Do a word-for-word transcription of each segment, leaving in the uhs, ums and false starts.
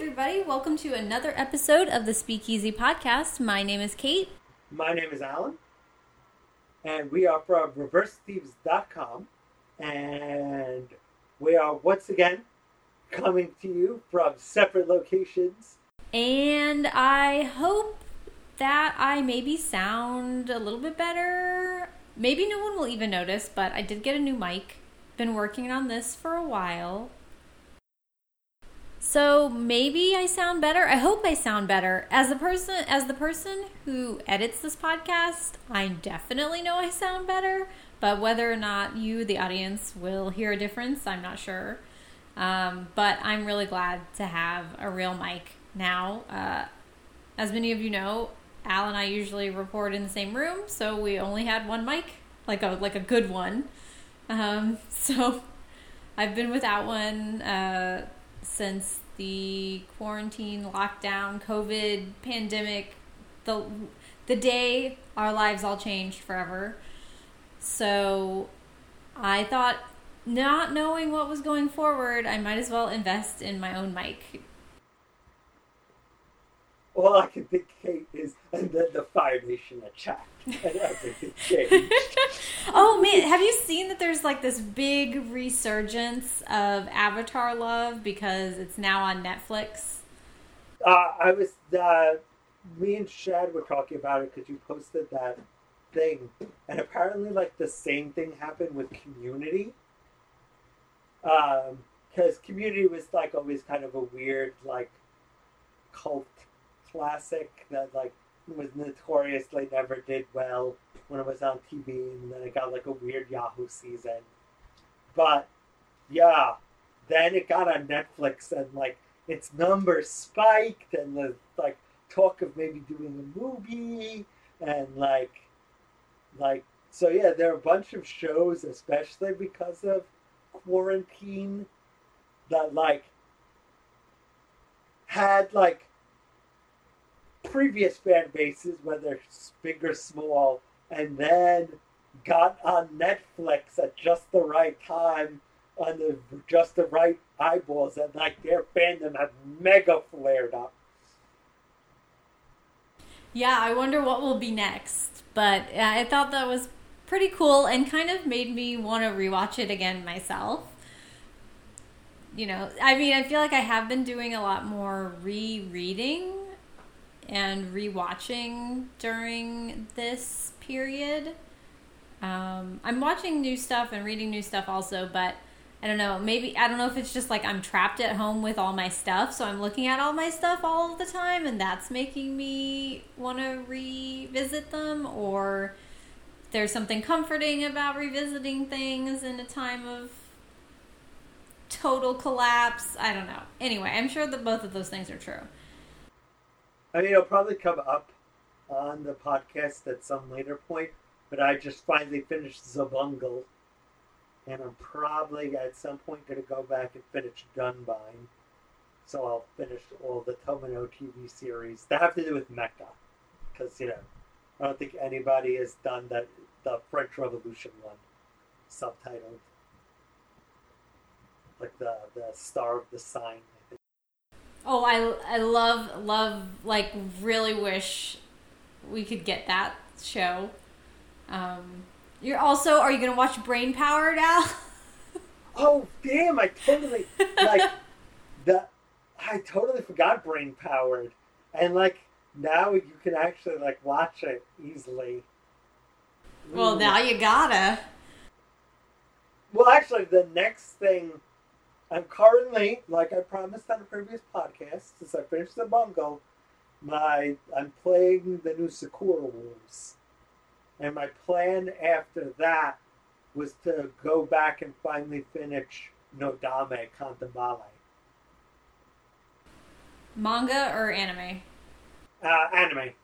everybody. Welcome to another episode of the Speakeasy Podcast. My name is Kate. My name is Alan. And we are from reverse thieves dot com. And we are once again coming to you from separate locations. And I hope that I maybe sound a little bit better. Maybe no one will even notice, but I did get a new mic. Been working on this for a while. So maybe I sound better. I hope I sound better. As the person as the person who edits this podcast, I definitely know I sound better. But whether or not you, the audience, will hear a difference, I'm not sure. Um, but I'm really glad to have a real mic now. Uh, as many of you know, Al and I usually record in the same room, so we only had one mic, like a like a good one. Um, so I've been without one uh, since the quarantine, lockdown, COVID, pandemic, the the day our lives all changed forever. So I thought, not knowing what was going forward, I might as well invest in my own mic. All I can think, Kate, is and then the Fire Nation attacked and everything changed. Oh man, have you seen that there's like this big resurgence of Avatar love because it's now on Netflix? Uh, I was, uh, me and Shad were talking about it because you posted that thing, and apparently like the same thing happened with Community. Um, because Community was like always kind of a weird like cult classic that like was notoriously never did well when it was on T V, and then it got like a weird Yahoo season. But yeah, then it got on Netflix and like its numbers spiked, and the like talk of maybe doing a movie, and like like so yeah, there are a bunch of shows, especially because of quarantine, that like had like previous fan bases, whether big or small, and then got on Netflix at just the right time, on the just the right eyeballs, and like their fandom had mega flared up. Yeah, I wonder what will be next. But I thought that was pretty cool and kind of made me want to rewatch it again myself. You know, I mean, I feel like I have been doing a lot more rereading and rewatching during this period. Um, I'm watching new stuff and reading new stuff also, but I don't know, maybe, I don't know if it's just like I'm trapped at home with all my stuff, so I'm looking at all my stuff all of the time, and that's making me want to revisit them, or there's something comforting about revisiting things in a time of total collapse. I don't know. Anyway, I'm sure that both of those things are true. I mean, it'll probably come up on the podcast at some later point, but I just finally finished Zabungle, and I'm probably at some point going to go back and finish Gunbine. So I'll finish all the Tomino T V series that have to do with mecha, because, you know, I don't think anybody has done that, the French Revolution one, subtitled. Like the, the Star of the Sign, I think. Oh, I, I love, love, like, really wish we could get that show. Um, you're also, are you going to watch Brain Power now? Oh, damn, I totally, like, the, I totally forgot Brain Powered. And, like, now you can actually, like, watch it easily. Well, Ooh. Now you gotta. Well, actually, the next thing, I'm currently, like I promised on a previous podcast, since I finished the bungo, my I'm playing the new Sakura Wars. And my plan after that was to go back and finally finish Nodame Cantabile. Manga or anime? Uh, anime.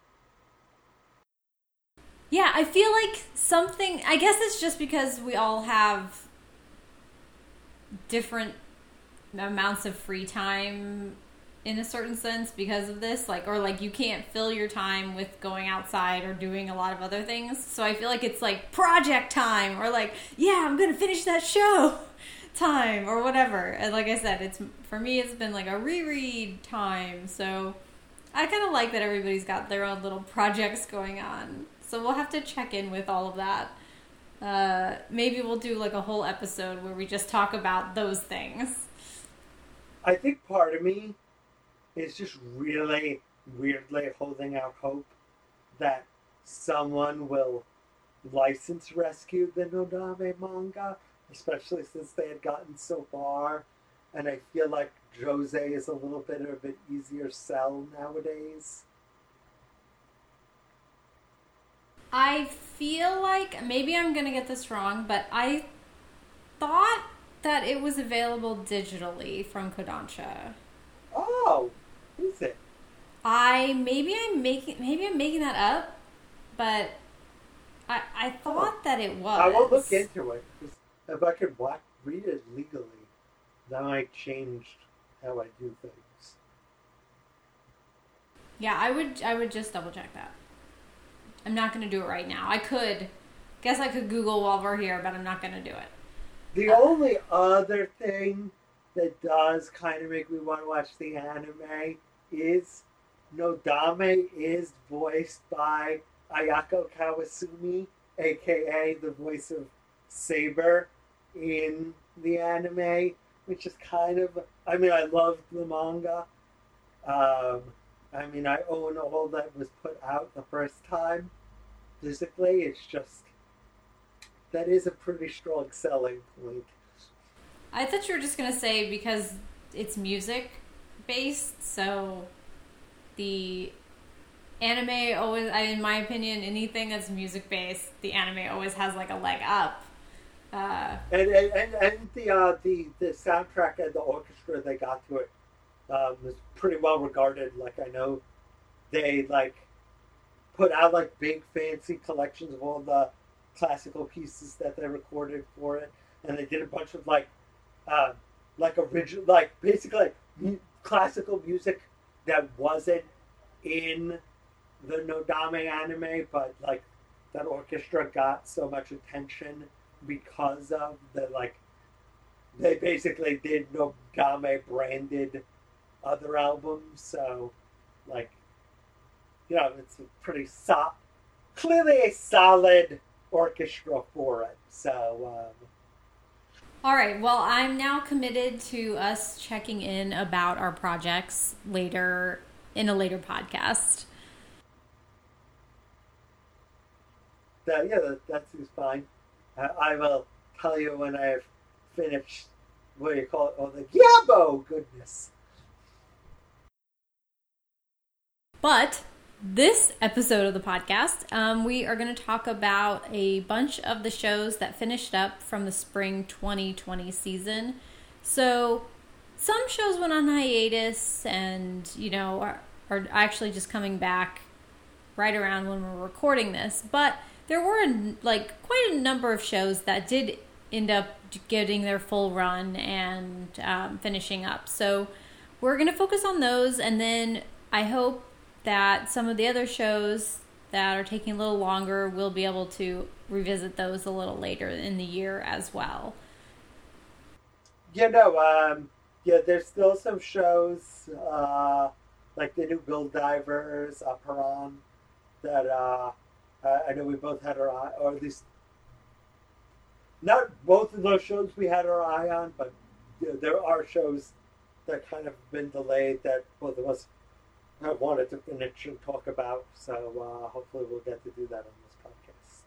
Yeah, I feel like something, I guess it's just because we all have different amounts of free time in a certain sense because of this, like, or like you can't fill your time with going outside or doing a lot of other things. So I feel like it's like project time, or like, yeah, I'm gonna finish that show. time or whatever. And like I said, it's for me, it's been like a reread time. So I kind of like that everybody's got their own little projects going on. So we'll have to check in with all of that. Uh, maybe we'll do like a whole episode where we just talk about those things. I think part of me is just really weirdly holding out hope that someone will license Rescue the Nodame manga, especially since they had gotten so far. And I feel like Jose is a little bit of an easier sell nowadays. I feel like, maybe I'm going to get this wrong, but I thought that it was available digitally from Kodansha. Oh, is it? I, maybe I'm making, maybe I'm making that up, but I, I thought oh. that it was. I will look into it. If I could watch, read it legally, that might change how I do things. Yeah, I would, I would just double check that. I'm not going to do it right now. I could, guess I could Google while we're here, but I'm not going to do it. The uh, only other thing that does kind of make me want to watch the anime is Nodame is voiced by Ayako Kawasumi, aka the voice of Saber in the anime, which is kind of, I mean, I loved the manga. Um, I mean, I own all that was put out the first time physically. It's just, that is a pretty strong selling point. I thought you were just going to say because it's music based, so the anime always, in my opinion, anything that's music based, the anime always has like a leg up. Uh, and, and, and, and the, uh, the, the soundtrack and the orchestra they got to it um, was pretty well regarded. Like, I know they like put out like big fancy collections of all the classical pieces that they recorded for it, and they did a bunch of like uh, like original, like basically like mu- classical music that wasn't in the Nodame anime, but like that orchestra got so much attention because of the like they basically did Nodame branded other albums. So like, you know, it's a pretty so- clearly a solid orchestra for it. So um all right, well, I'm now committed to us checking in about our projects later in a later podcast. That, yeah, that, that seems fine. I, I will tell you when I've finished, what do you call it? Oh, the Yabo goodness. But this episode of the podcast, um, we are going to talk about a bunch of the shows that finished up from the spring twenty twenty season. So some shows went on hiatus and, you know, are, are actually just coming back right around when we're recording this. But there were, like, quite a number of shows that did end up getting their full run and um, finishing up. So we're going to focus on those, and then I hope that some of the other shows that are taking a little longer, we'll be able to revisit those a little later in the year as well. Yeah, no, um, yeah, there's still some shows, uh, like the new Build Divers, Aperon, that, uh, uh, I know we both had our eye, or at least, not both of those shows we had our eye on, but you know, there are shows that kind of been delayed that both of us I wanted to finish and talk about, so uh, hopefully we'll get to do that on this podcast.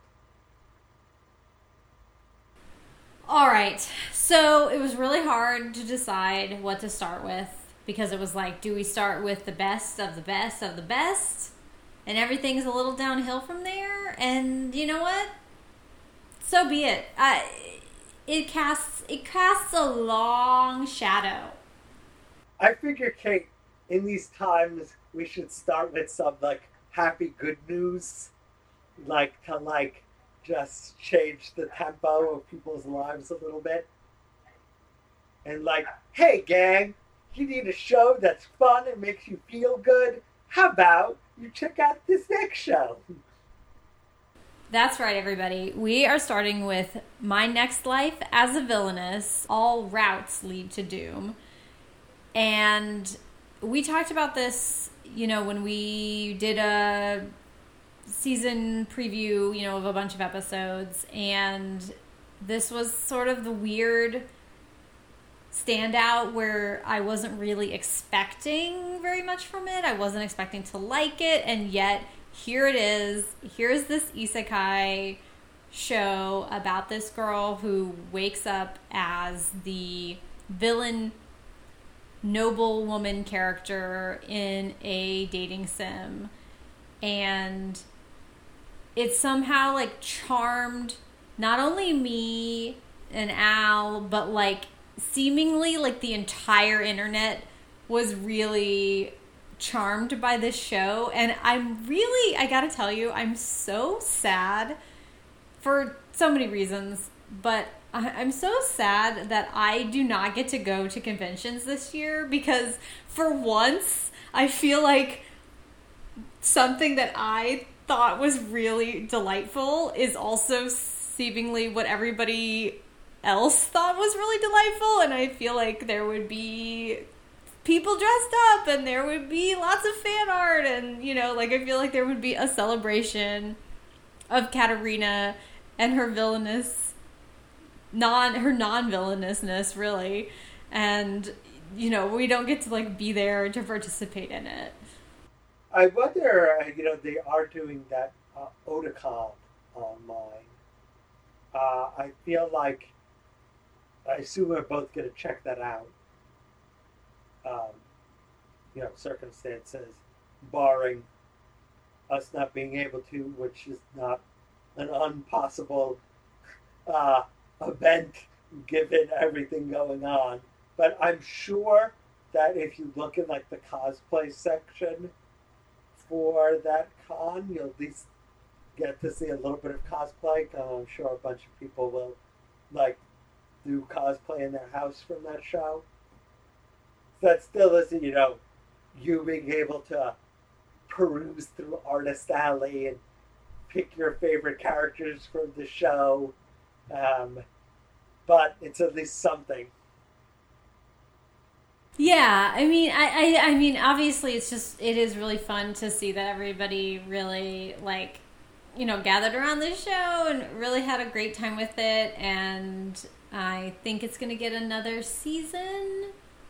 All right, so it was really hard to decide what to start with, because it was like, do we start with the best of the best of the best, and everything's a little downhill from there? And you know what? So be it. I, it casts it casts a long shadow. I figure, Kate, in these times, we should start with some, like, happy good news. Like, to, like, just change the tempo of people's lives a little bit. And, like, hey, gang, you need a show that's fun and makes you feel good? How about you check out this next show? That's right, everybody. We are starting with My Next Life as a Villainess. All routes lead to doom. And we talked about this, you know, when we did a season preview, you know, of a bunch of episodes. And this was sort of the weird standout where I wasn't really expecting very much from it. I wasn't expecting to like it, and yet here it is. Here's this isekai show about this girl who wakes up as the villain noble woman character in a dating sim, and it somehow like charmed not only me and Al, but like seemingly like the entire internet was really charmed by this show. And I'm really, I gotta tell you, I'm so sad for so many reasons, but I'm so sad that I do not get to go to conventions this year, because for once I feel like something that I thought was really delightful is also seemingly what everybody else thought was really delightful. And I feel like there would be people dressed up and there would be lots of fan art, and you know, like I feel like there would be a celebration of Katarina and her villainous non her non-villainousness really, and you know, we don't get to like be there to participate in it. I wonder, you know, they are doing that uh, Otakon online. Uh, I feel like, I assume we're both going to check that out. Um, you know, circumstances barring us not being able to, which is not an impossible uh, event given everything going on. But I'm sure that if you look in like the cosplay section for that con, you'll at least get to see a little bit of cosplay. I'm sure a bunch of people will like do cosplay in their house from that show. So that still isn't, you know, you being able to peruse through Artist Alley and pick your favorite characters from the show. Um, but it's at least something. Yeah, I mean, I, I, I mean, obviously, it's just it is really fun to see that everybody really like, you know, gathered around this show and really had a great time with it. And I think it's going to get another season.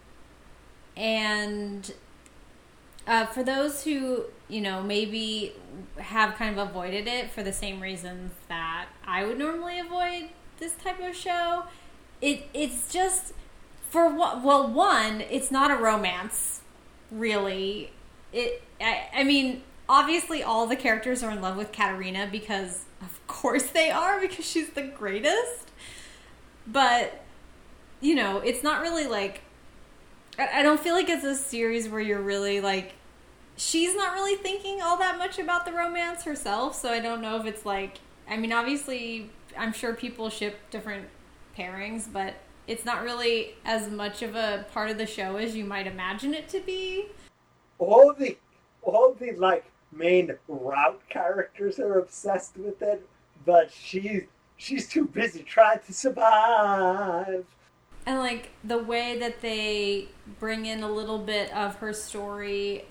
And uh, for those who, you know, maybe have kind of avoided it for the same reasons that I would normally avoid this type of show, it it's just, for what, well, one, it's not a romance, really. It, I, I mean, obviously all the characters are in love with Katarina because, of course they are, because she's the greatest. But, you know, it's not really like, I don't feel like it's a series where you're really like, she's not really thinking all that much about the romance herself, so I don't know if it's like, I mean, obviously, I'm sure people ship different pairings, but it's not really as much of a part of the show as you might imagine it to be. All the, all the like main route characters are obsessed with it, but she's she's too busy trying to survive. And, like, the way that they bring in a little bit of her story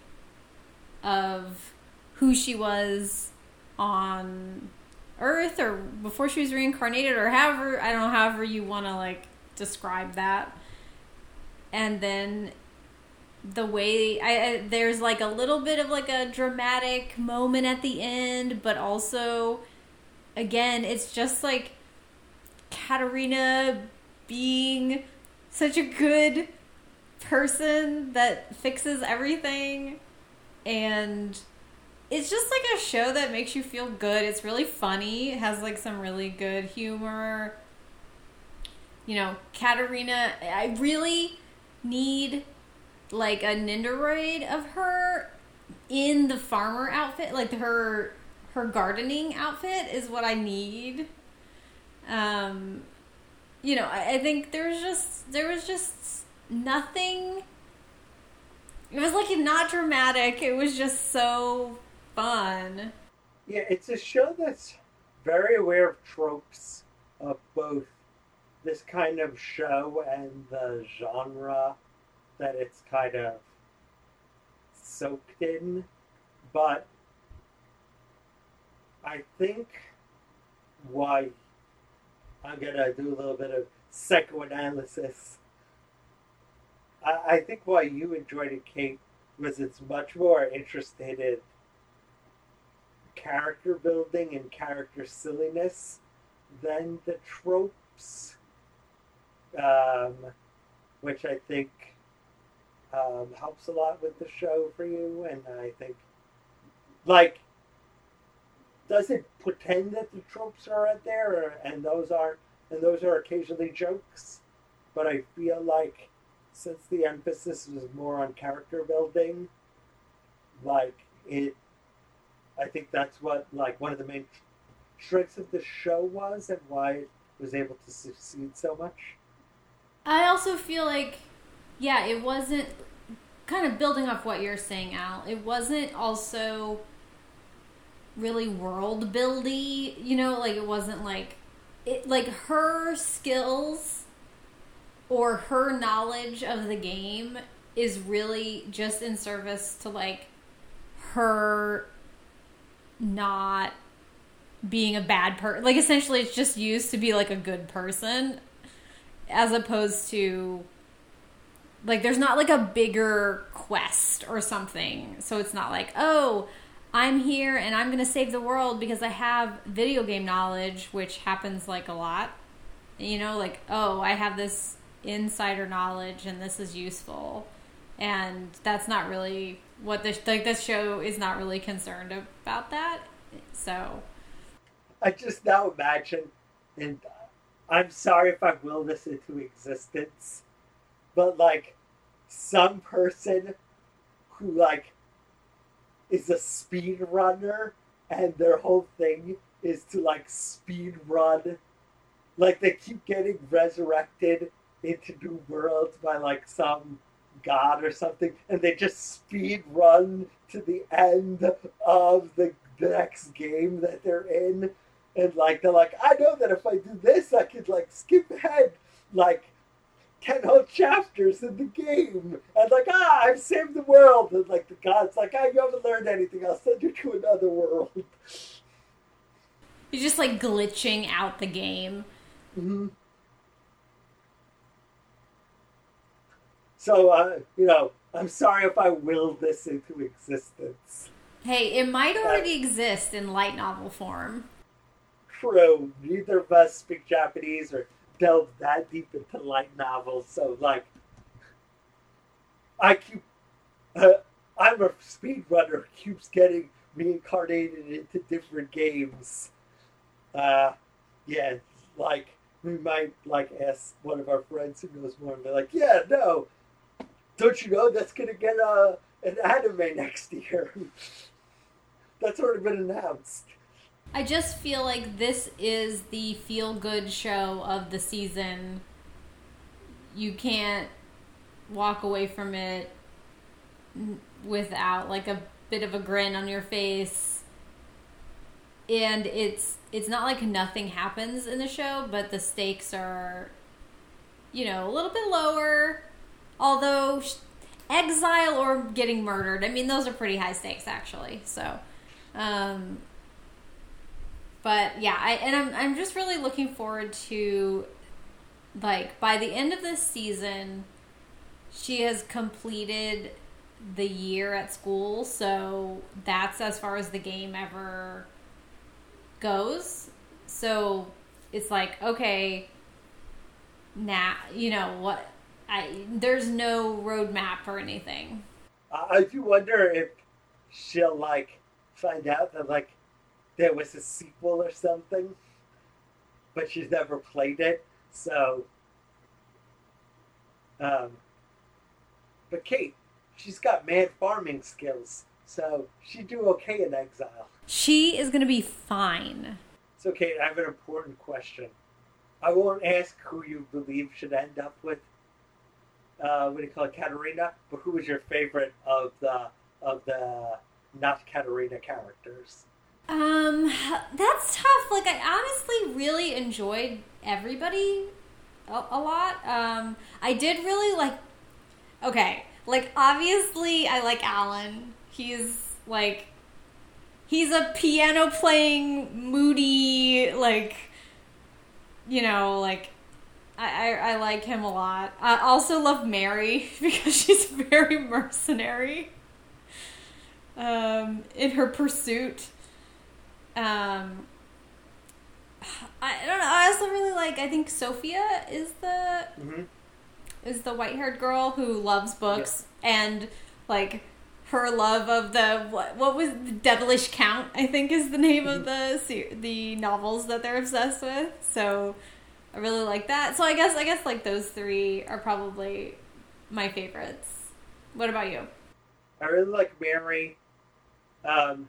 of who she was on Earth or before she was reincarnated, or however, I don't know, however you want to, like, describe that. And then the way, I, I there's, like, a little bit of, like, a dramatic moment at the end, but also, again, it's just, like, Katarina being such a good person that fixes everything, and it's just like a show that makes you feel good. It's really funny. It has like some really good humor. You know, Katarina, I really need like a Nindoroid of her in the farmer outfit, like her her gardening outfit is what I need. Um You know, I, I think there was just there was just nothing. It was like not dramatic. It was just so fun. Yeah, it's a show that's very aware of tropes of both this kind of show and the genre that it's kind of soaked in. But I think why I'm gonna do a little bit of psychoanalysis. I, I think why you enjoyed it, Kate, was it's much more interested in character building and character silliness than the tropes, um, which I think um, helps a lot with the show for you. And I think, like, doesn't pretend that the tropes are out there, or, and those are and those are occasionally jokes. But I feel like since the emphasis was more on character building, like it, I think that's what like one of the main strengths of the show was, and why it was able to succeed so much. I also feel like, yeah, it wasn't, kind of building off what you're saying, Al, it wasn't also really world buildy, you know, like it wasn't like, it, like her skills or her knowledge of the game is really just in service to like her not being a bad person. Like essentially it's just used to be like a good person, as opposed to like there's not like a bigger quest or something. So it's not like, oh, I'm here and I'm going to save the world because I have video game knowledge, which happens like a lot. You know, like, oh, I have this insider knowledge and this is useful. And that's not really what this, like this show is not really concerned about that. So I just now imagine, and I'm sorry if I will this into existence, but like some person who like is a speed runner and their whole thing is to like speed run, like they keep getting resurrected into new worlds by like some god or something, and they just speed run to the end of the, the next game that they're in, and like they're like, I know that if I do this I could like skip ahead like ten whole chapters in the game, and like, ah, I've saved the world, and like the god's like, ah, you haven't learned anything, I'll send you to another world. You're just like glitching out the game. Mm-hmm. So, uh, you know, I'm sorry if I willed this into existence. Hey, it might already uh, exist in light novel form. True. Neither of us speak Japanese or delve that deep into light novels, so like I keep uh, I'm a speedrunner who keeps getting reincarnated into different games. Uh yeah, like we might like ask one of our friends who knows more and be like, yeah, no, don't you know that's gonna get uh, an anime next year? That's already been announced. I just feel like this is the feel-good show of the season. You can't walk away from it without like a bit of a grin on your face. And it's it's not like nothing happens in the show, but the stakes are, you know, a little bit lower. Although exile or getting murdered, I mean, those are pretty high stakes actually. So, um... But yeah, I and I'm I'm just really looking forward to, like, by the end of this season, she has completed the year at school, so that's as far as the game ever goes. So it's like, okay, now, you know what, I there's no roadmap or anything. I do wonder if she'll like find out that like there was a sequel or something, but she's never played it. So, um, but Kate, she's got mad farming skills, so she'd do okay in exile. She is going to be fine. So, Kate, I have an important question. I won't ask who you believe should end up with, uh, what do you call it, Katarina, but who was your favorite of the of the not Katarina characters? Um, that's tough. Like, I honestly really enjoyed everybody a, a lot. Um, I did really like. Okay, like obviously, I like Alan. He's like, he's a piano playing, moody, like, you know, like. I, I, I like him a lot. I also love Mary because she's very mercenary um, in her pursuit. Um, I don't know. I also really like. I think Sophia is the Mm-hmm. is the white haired girl who loves books Yeah. and like her love of the what, what was the Devilish Count. I think is the name Mm-hmm. of the ser- the novels that they're obsessed with. So. I really like that. So I guess I guess like those three are probably my favorites. What about you? I really like Mary. Um,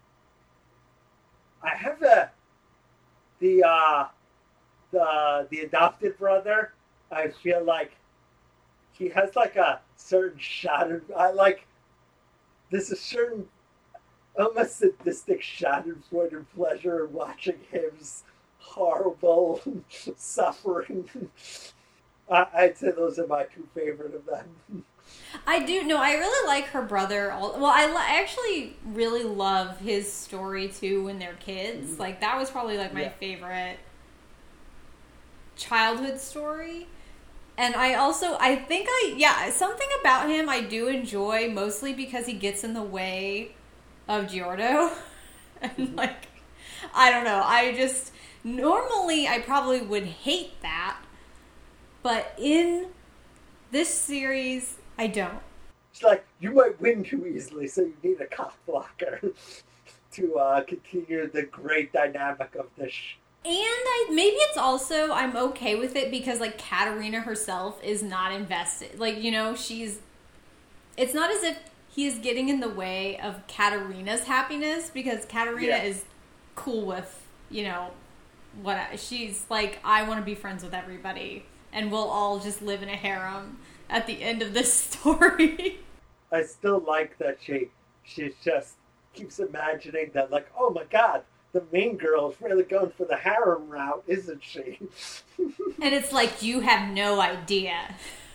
I have a the uh, the the adopted brother. I feel like he has like a certain schaden. I like there's a certain almost sadistic schadenfreude pleasure in watching him's horrible suffering. I, I'd say those are my two favorite of them. I do no. I really like her brother. Well, I, lo- I actually really love his story too when they're kids. Mm-hmm. Like that was probably like my Yeah. favorite childhood story. And I also I think I yeah something about him I do enjoy mostly because he gets in the way of Giordo. And like I don't know. I just normally I probably would hate that, but in this series I don't. It's like you might win too easily, so you need a cock blocker to uh, continue the great dynamic of this. Sh- And I maybe it's also I'm okay with it because like Katerina herself is not invested. Like, you know, she's it's not as if he's getting in the way of Katerina's happiness because Katerina Yeah. is cool with, you know, what she's like I want to be friends with everybody and we'll all just live in a harem at the end of this story. I still like that she she just keeps imagining that, like, oh my god, the main girl is really going for the harem route, isn't she? And it's like you have no idea.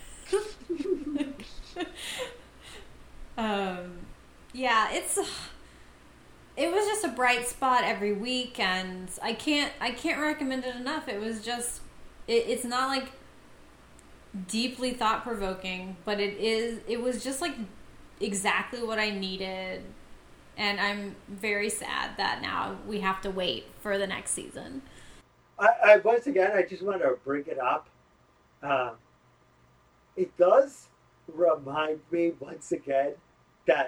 um, yeah, it's it was just a bright spot every week, and I can't I can't recommend it enough. It was just it, it's not like deeply thought provoking, but it is it was just like exactly what I needed, and I'm very sad that now we have to wait for the next season. I, I once again, I just want to bring it up. Uh, it does remind me once again that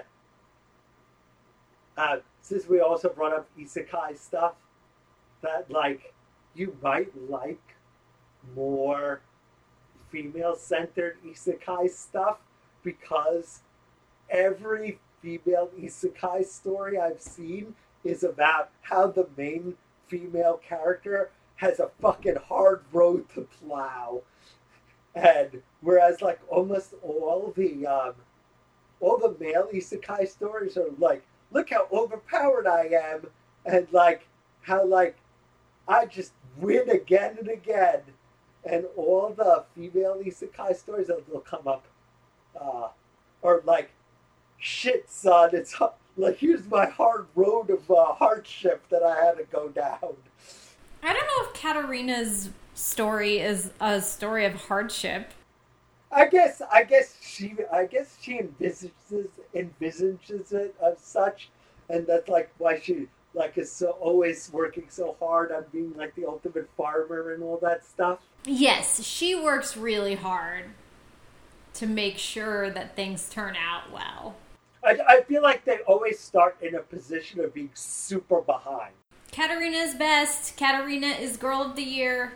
uh, since we also brought up isekai stuff, that like you might like more female-centered isekai stuff because every female isekai story I've seen is about how the main female character has a fucking hard road to plow. And whereas like almost all the um, all the male isekai stories are like, look how overpowered I am, and like how like I just win again and again. And all the female isekai stories that will come up uh, are like, shit, son, it's like here's my hard road of uh, hardship that I had to go down. I don't know if Katerina's story is a story of hardship. I guess I guess she I guess she envisages envisages it as such, and that's like why she like is so always working so hard on being like the ultimate farmer and all that stuff. Yes, she works really hard to make sure that things turn out well. I, I feel like they always start in a position of being super behind. Katerina is best. Katerina is Girl of the Year.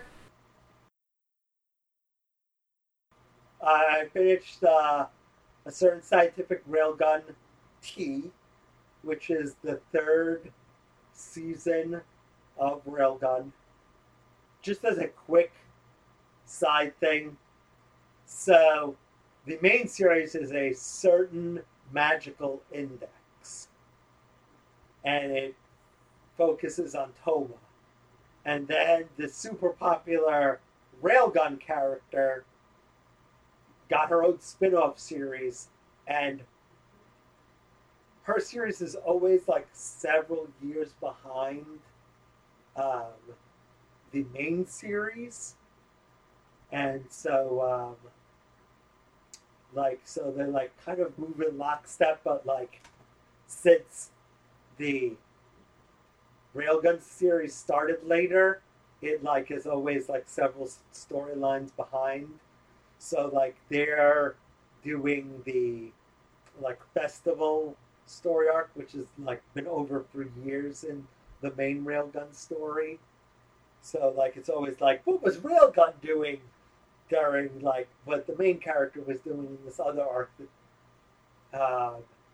I finished uh, a certain scientific railgun T, which is the third season of Railgun. Just as a quick side thing, so the main series is a certain magical index, and it focuses on Toma. And then the super popular Railgun character got her own spin-off series, and her series is always like several years behind um, the main series. And so, um, like, so they're like kind of moving lockstep, but like, since the Railgun series started later, it like is always like several storylines behind. So like they're doing the like festival story arc, which has like been over for years in the main Railgun story. So like it's always like, what was Railgun doing during like what the main character was doing in this other arc? Uh,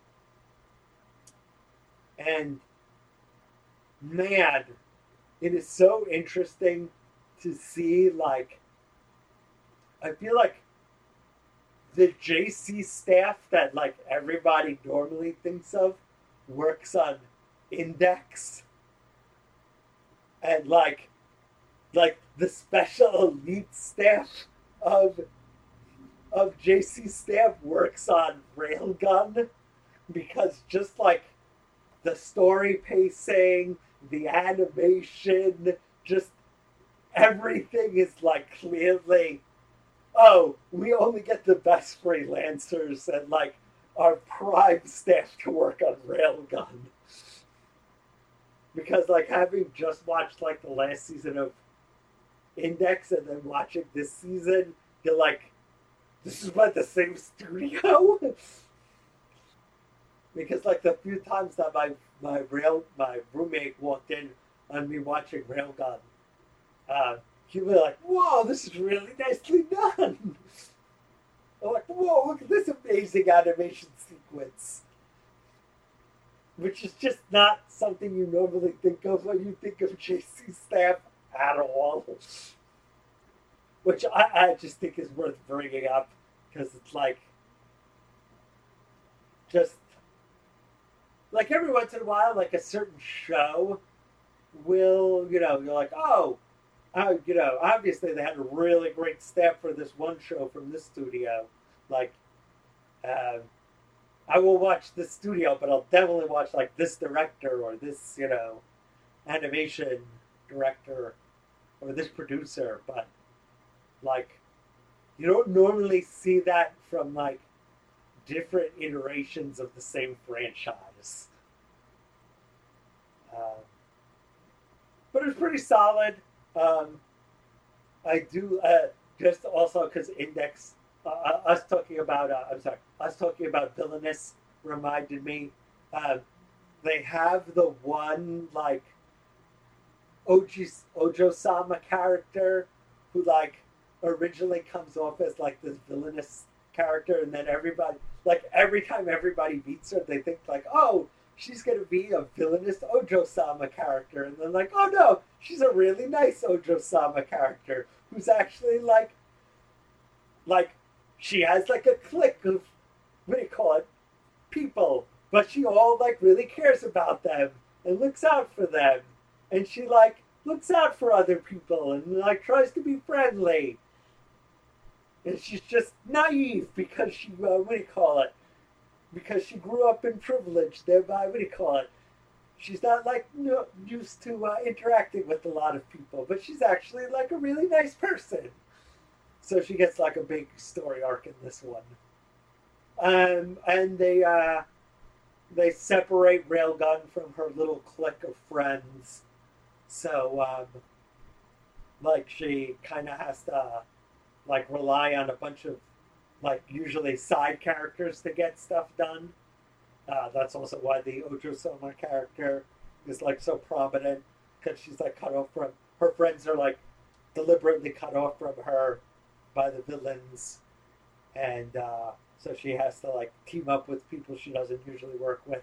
and man, it is so interesting to see, like, I feel like the J C staff that, like, everybody normally thinks of works on Index. And, like, like the special elite staff of, of J C staff works on Railgun. Because just, like, the story pacing, the animation, just everything is like clearly, oh, we only get the best freelancers and like our prime staff to work on Railgun. Because like having just watched like the last season of Index and then watching this season, you're like, this is what the same studio? Because like the few times that my my rail my roommate walked in on me watching Railgun, uh, he was like, "Whoa, this is really nicely done." I'm like, "Whoa, look at this amazing animation sequence," which is just not something you normally think of when you think of J C staff at all. Which I, I just think is worth bringing up because it's like just. Like every once in a while, like a certain show will, you know, you're like, oh, I, you know, obviously they had a really great staff for this one show from this studio. Like, uh, I will watch this studio, but I'll definitely watch like this director or this, you know, animation director or this producer. But like, you don't normally see that from like different iterations of the same franchise. Uh, but it was pretty solid. Um, I do uh, just also because Index, uh, us talking about, uh, I'm sorry, us talking about Villainous reminded me. Uh, they have the one like Oji, Ojo-sama character who like originally comes off as like this villainous character, and then everybody, like every time everybody meets her, they think like, oh, she's gonna be a villainous Ojo-sama character, and then like, oh no, she's a really nice Ojo-sama character who's actually like, like she has like a clique of what do you call it, people, but she all like really cares about them and looks out for them, and she like looks out for other people and like tries to be friendly. And she's just naive because she, uh, what do you call it? Because she grew up in privilege, thereby, what do you call it? She's not, like, you know, used to uh, interacting with a lot of people, but she's actually, like, a really nice person. So she gets, like, a big story arc in this one. Um, and they, uh, they separate Railgun from her little clique of friends. So, um, like, she kind of has to like rely on a bunch of like usually side characters to get stuff done. Uh, that's also why the Ojo-sama character is like so prominent, because she's like cut off from her friends are like deliberately cut off from her by the villains, and uh, so she has to like team up with people she doesn't usually work with.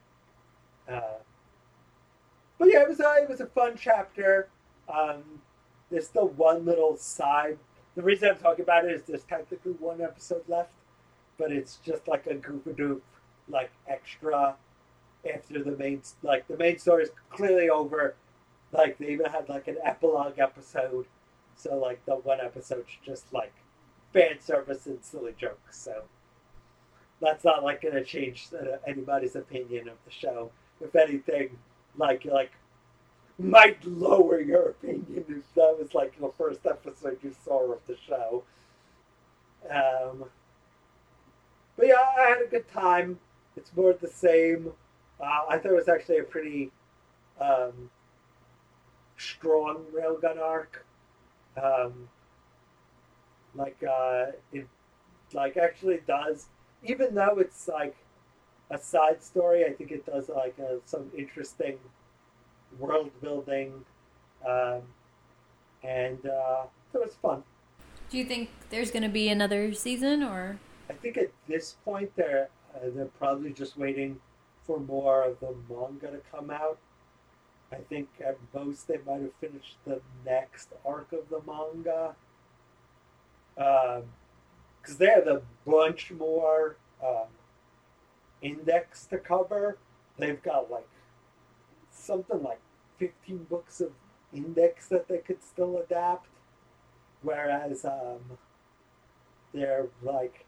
Uh, but yeah, it was a, it was a fun chapter. Um, there's still one little side. The reason I'm talking about it is there's technically one episode left, but it's just like a goof-a-doop, like extra after the main, like the main story is clearly over. Like they even had like an epilogue episode, so like the one episode's just like fan service and silly jokes. So that's not like going to change uh, anybody's opinion of the show. If anything, like like might lower your opinion if that was like the first episode you saw of the show. Um, but yeah, I had a good time. It's more the same. Uh, I thought it was actually a pretty um, strong railgun arc. Um, like uh, it, like actually does, even though it's like a side story. I think it does like uh, some interesting world building, um, and uh, it was fun. Do you think there's going to be another season, or? I think at this point they're uh, they're probably just waiting for more of the manga to come out. I think at most they might have finished the next arc of the manga, because um, they have a bunch more um, index to cover. They've got like something like fifteen books of index that they could still adapt, whereas um, they're like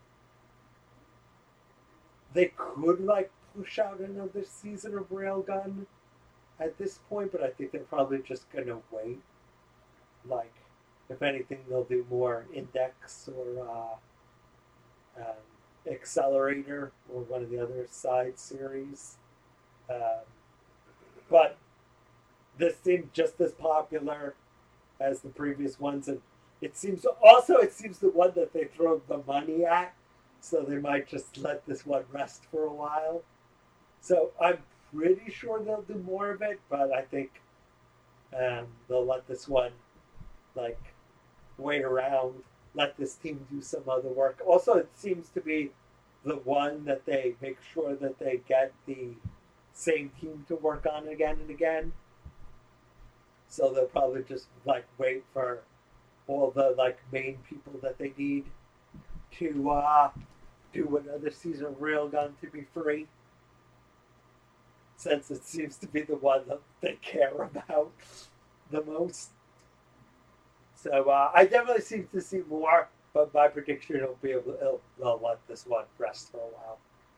they could like push out another season of Railgun at this point, but I think they're probably just gonna wait. Like, if anything, they'll do more Index or uh, um, Accelerator or one of the other side series. Um, but this seemed just as popular as the previous ones, and it seems also it seems the one that they throw the money at, so they might just let this one rest for a while. So I'm pretty sure they'll do more of it, but I think um, they'll let this one like wait around, let this team do some other work. Also, it seems to be the one that they make sure that they get the same team to work on again and again. So they'll probably just like wait for all the like main people that they need to uh, do another season of Railgun to be free, since it seems to be the one that they care about the most. So uh, I definitely seem to see more, but my prediction will be able to, it'll, they'll let this one rest for a while.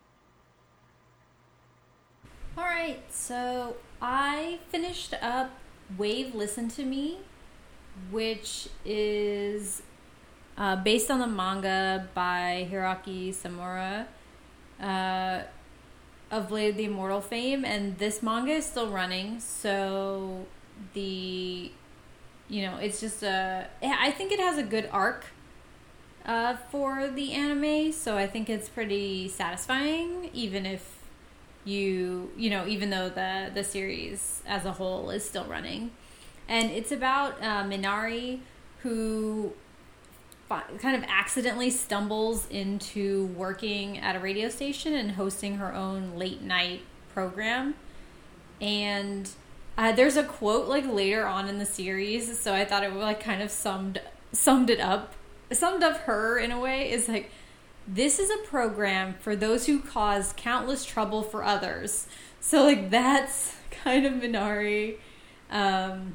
All right, so I finished up Wave Listen to Me, which is uh, based on the manga by Hiroaki Samura uh, of Blade of the Immortal fame, and this manga is still running, so the, you know, it's just a, I think it has a good arc uh, for the anime, so I think it's pretty satisfying, even if you, you know, even though the, the series as a whole is still running. And it's about uh, Minari, who kind of accidentally stumbles into working at a radio station and hosting her own late night program. And uh, there's a quote like later on in the series, so I thought it like kind of summed summed it up, summed up her in a way. Is like, this is a program for those who cause countless trouble for others. So like that's kind of Minari. Um,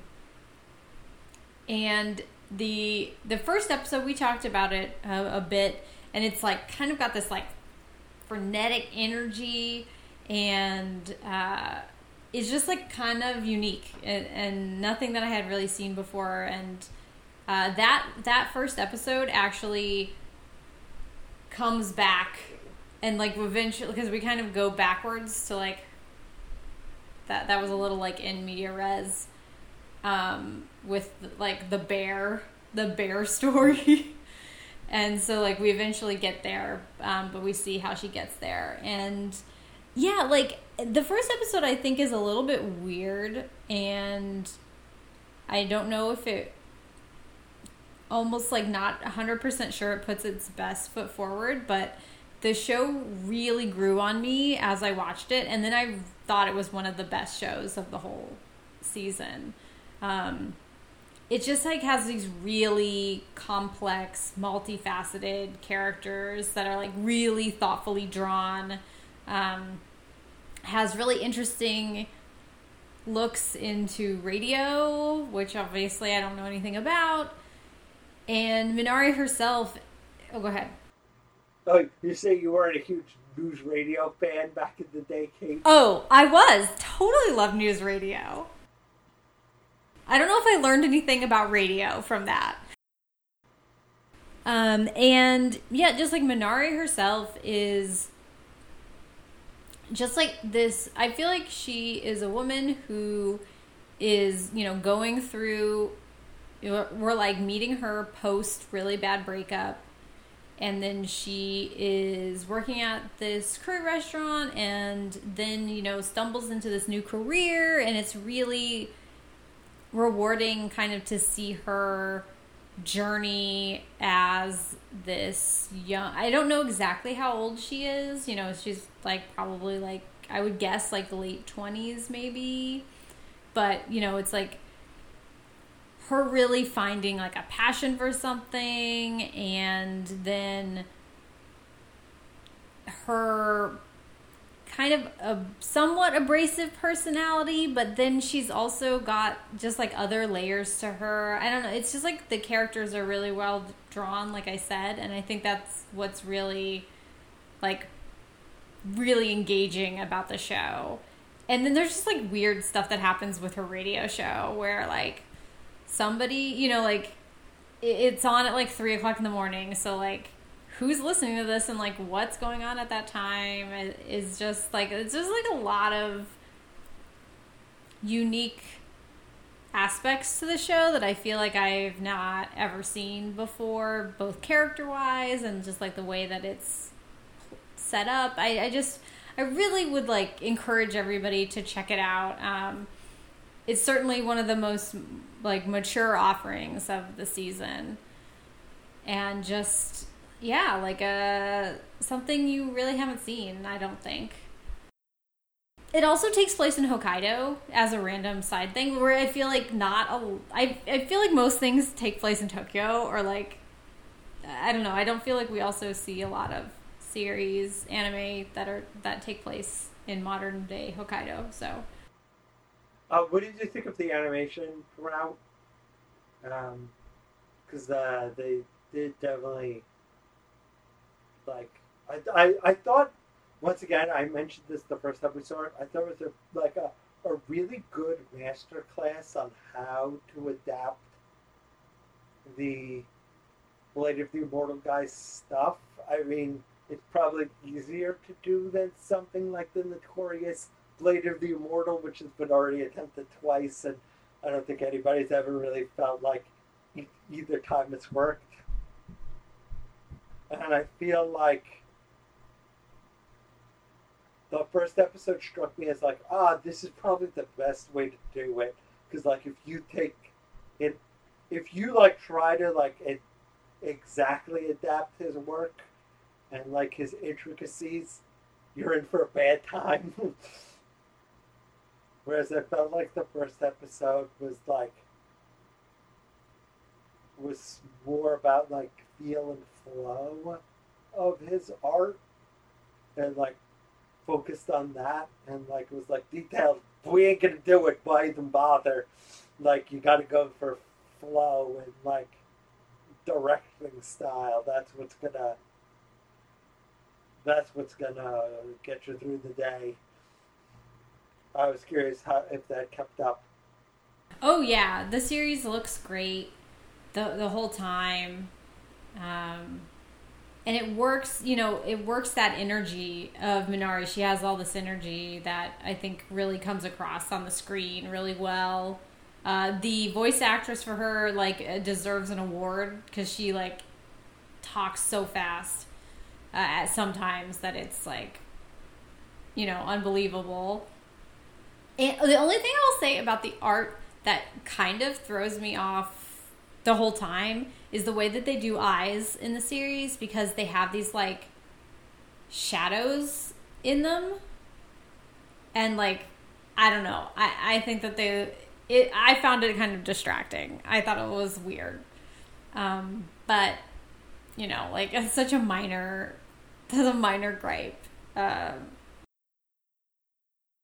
and the the first episode we talked about it a, a bit, and it's like kind of got this like frenetic energy, and uh, it's just like kind of unique and, and nothing that I had really seen before. And uh, that that first episode actually comes back and like eventually, because we kind of go backwards to like that that was a little like in media res um with like the bear the bear story. And so like we eventually get there, um but we see how she gets there. And yeah, like the first episode I think is a little bit weird, and I don't know if it almost like not one hundred percent sure it puts its best foot forward, but the show really grew on me as I watched it, and then I thought it was one of the best shows of the whole season. Um, it just like has these really complex, multifaceted characters that are like really thoughtfully drawn. Um, has really interesting looks into radio, which obviously I don't know anything about. And Minari herself, oh, go ahead. Oh, you say you weren't a huge news radio fan back in the day, Kate? Oh, I was. Totally loved news radio. I don't know if I learned anything about radio from that. Um, and yeah, just like Minari herself is just like this. I feel like she is a woman who is, you know, going through, you know, we're like meeting her post really bad breakup. And then she is working at this Korean restaurant and then, you know, stumbles into this new career. And it's really rewarding kind of to see her journey as this young, I don't know exactly how old she is. You know, she's like probably like, I would guess like the late twenties maybe. But, you know, it's like her really finding like a passion for something, and then her kind of a somewhat abrasive personality, but then she's also got just like other layers to her. I don't know. It's just like the characters are really well drawn, like I said, and I think that's what's really like really engaging about the show. And then there's just like weird stuff that happens with her radio show where like somebody, you know, like it's on at like three o'clock in the morning. So like who's listening to this and like what's going on at that time is just like, it's just like a lot of unique aspects to the show that I feel like I've not ever seen before, both character wise and just like the way that it's set up. I, I just, I really would like encourage everybody to check it out. Um, it's certainly one of the most like mature offerings of the season, and just yeah, like a something you really haven't seen, I don't think. It also takes place in Hokkaido as a random side thing, where I feel like not a I I feel like most things take place in Tokyo, or like I don't know. I don't feel like we also see a lot of series anime that are that take place in modern day Hokkaido. So. Uh, what did you think of the animation route? Because um, uh, they did definitely, like, I, I, I thought, once again, I mentioned this the first time we saw it, I thought it was a, like a, a really good master class on how to adapt the Blade of the Immortal Guy's stuff. I mean, it's probably easier to do than something like the notorious Blade of the Immortal, which has been already attempted twice, and I don't think anybody's ever really felt like e- either time it's worked. And I feel like the first episode struck me as like, ah, this is probably the best way to do it. Because like if you take it, if you like try to like it, exactly adapt his work and like his intricacies, you're in for a bad time. Whereas I felt like the first episode was like was more about like feel and flow of his art, and like focused on that, and like it was like detailed. We ain't gonna do it. Why even bother? Like you got to go for flow and like directing style. That's what's gonna. That's what's gonna get you through the day. I was curious how if that kept up. Oh yeah, the series looks great the the whole time, um, and it works. You know, it works that energy of Minari. She has all this energy that I think really comes across on the screen really well. Uh, the voice actress for her like deserves an award because she like talks so fast uh, at sometimes that it's like, you know, unbelievable. And the only thing I'll say about the art that kind of throws me off the whole time is the way that they do eyes in the series, because they have these like shadows in them, and like I don't know, I, I think that they it I found it kind of distracting. I thought it was weird, um, but you know, like it's such a minor, that's a minor gripe. Um,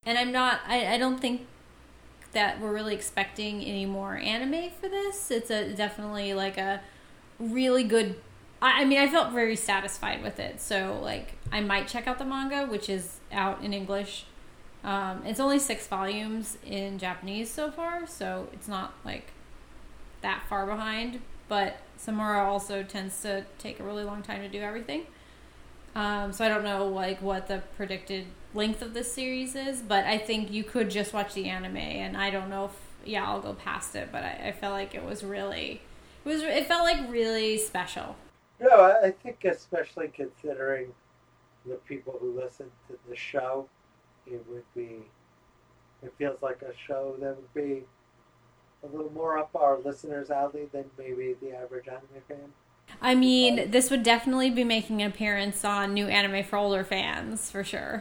and I'm not, I, I don't think that we're really expecting any more anime for this. It's a definitely like a really good, I, I mean, I felt very satisfied with it. So like, I might check out the manga, which is out in English. Um, it's only six volumes in Japanese so far, so it's not like that far behind. But Samura also tends to take a really long time to do everything. Um, so I don't know like what the predicted length of this series is, but I think you could just watch the anime, and I don't know if yeah I'll go past it, but I, I felt like it was really it was it felt like really special. No, I, I think especially considering the people who listen to the show, it would be it feels like a show that would be a little more up our listeners' alley than maybe the average anime fan. I mean, this would definitely be making an appearance on New Anime for Older Fans, for sure.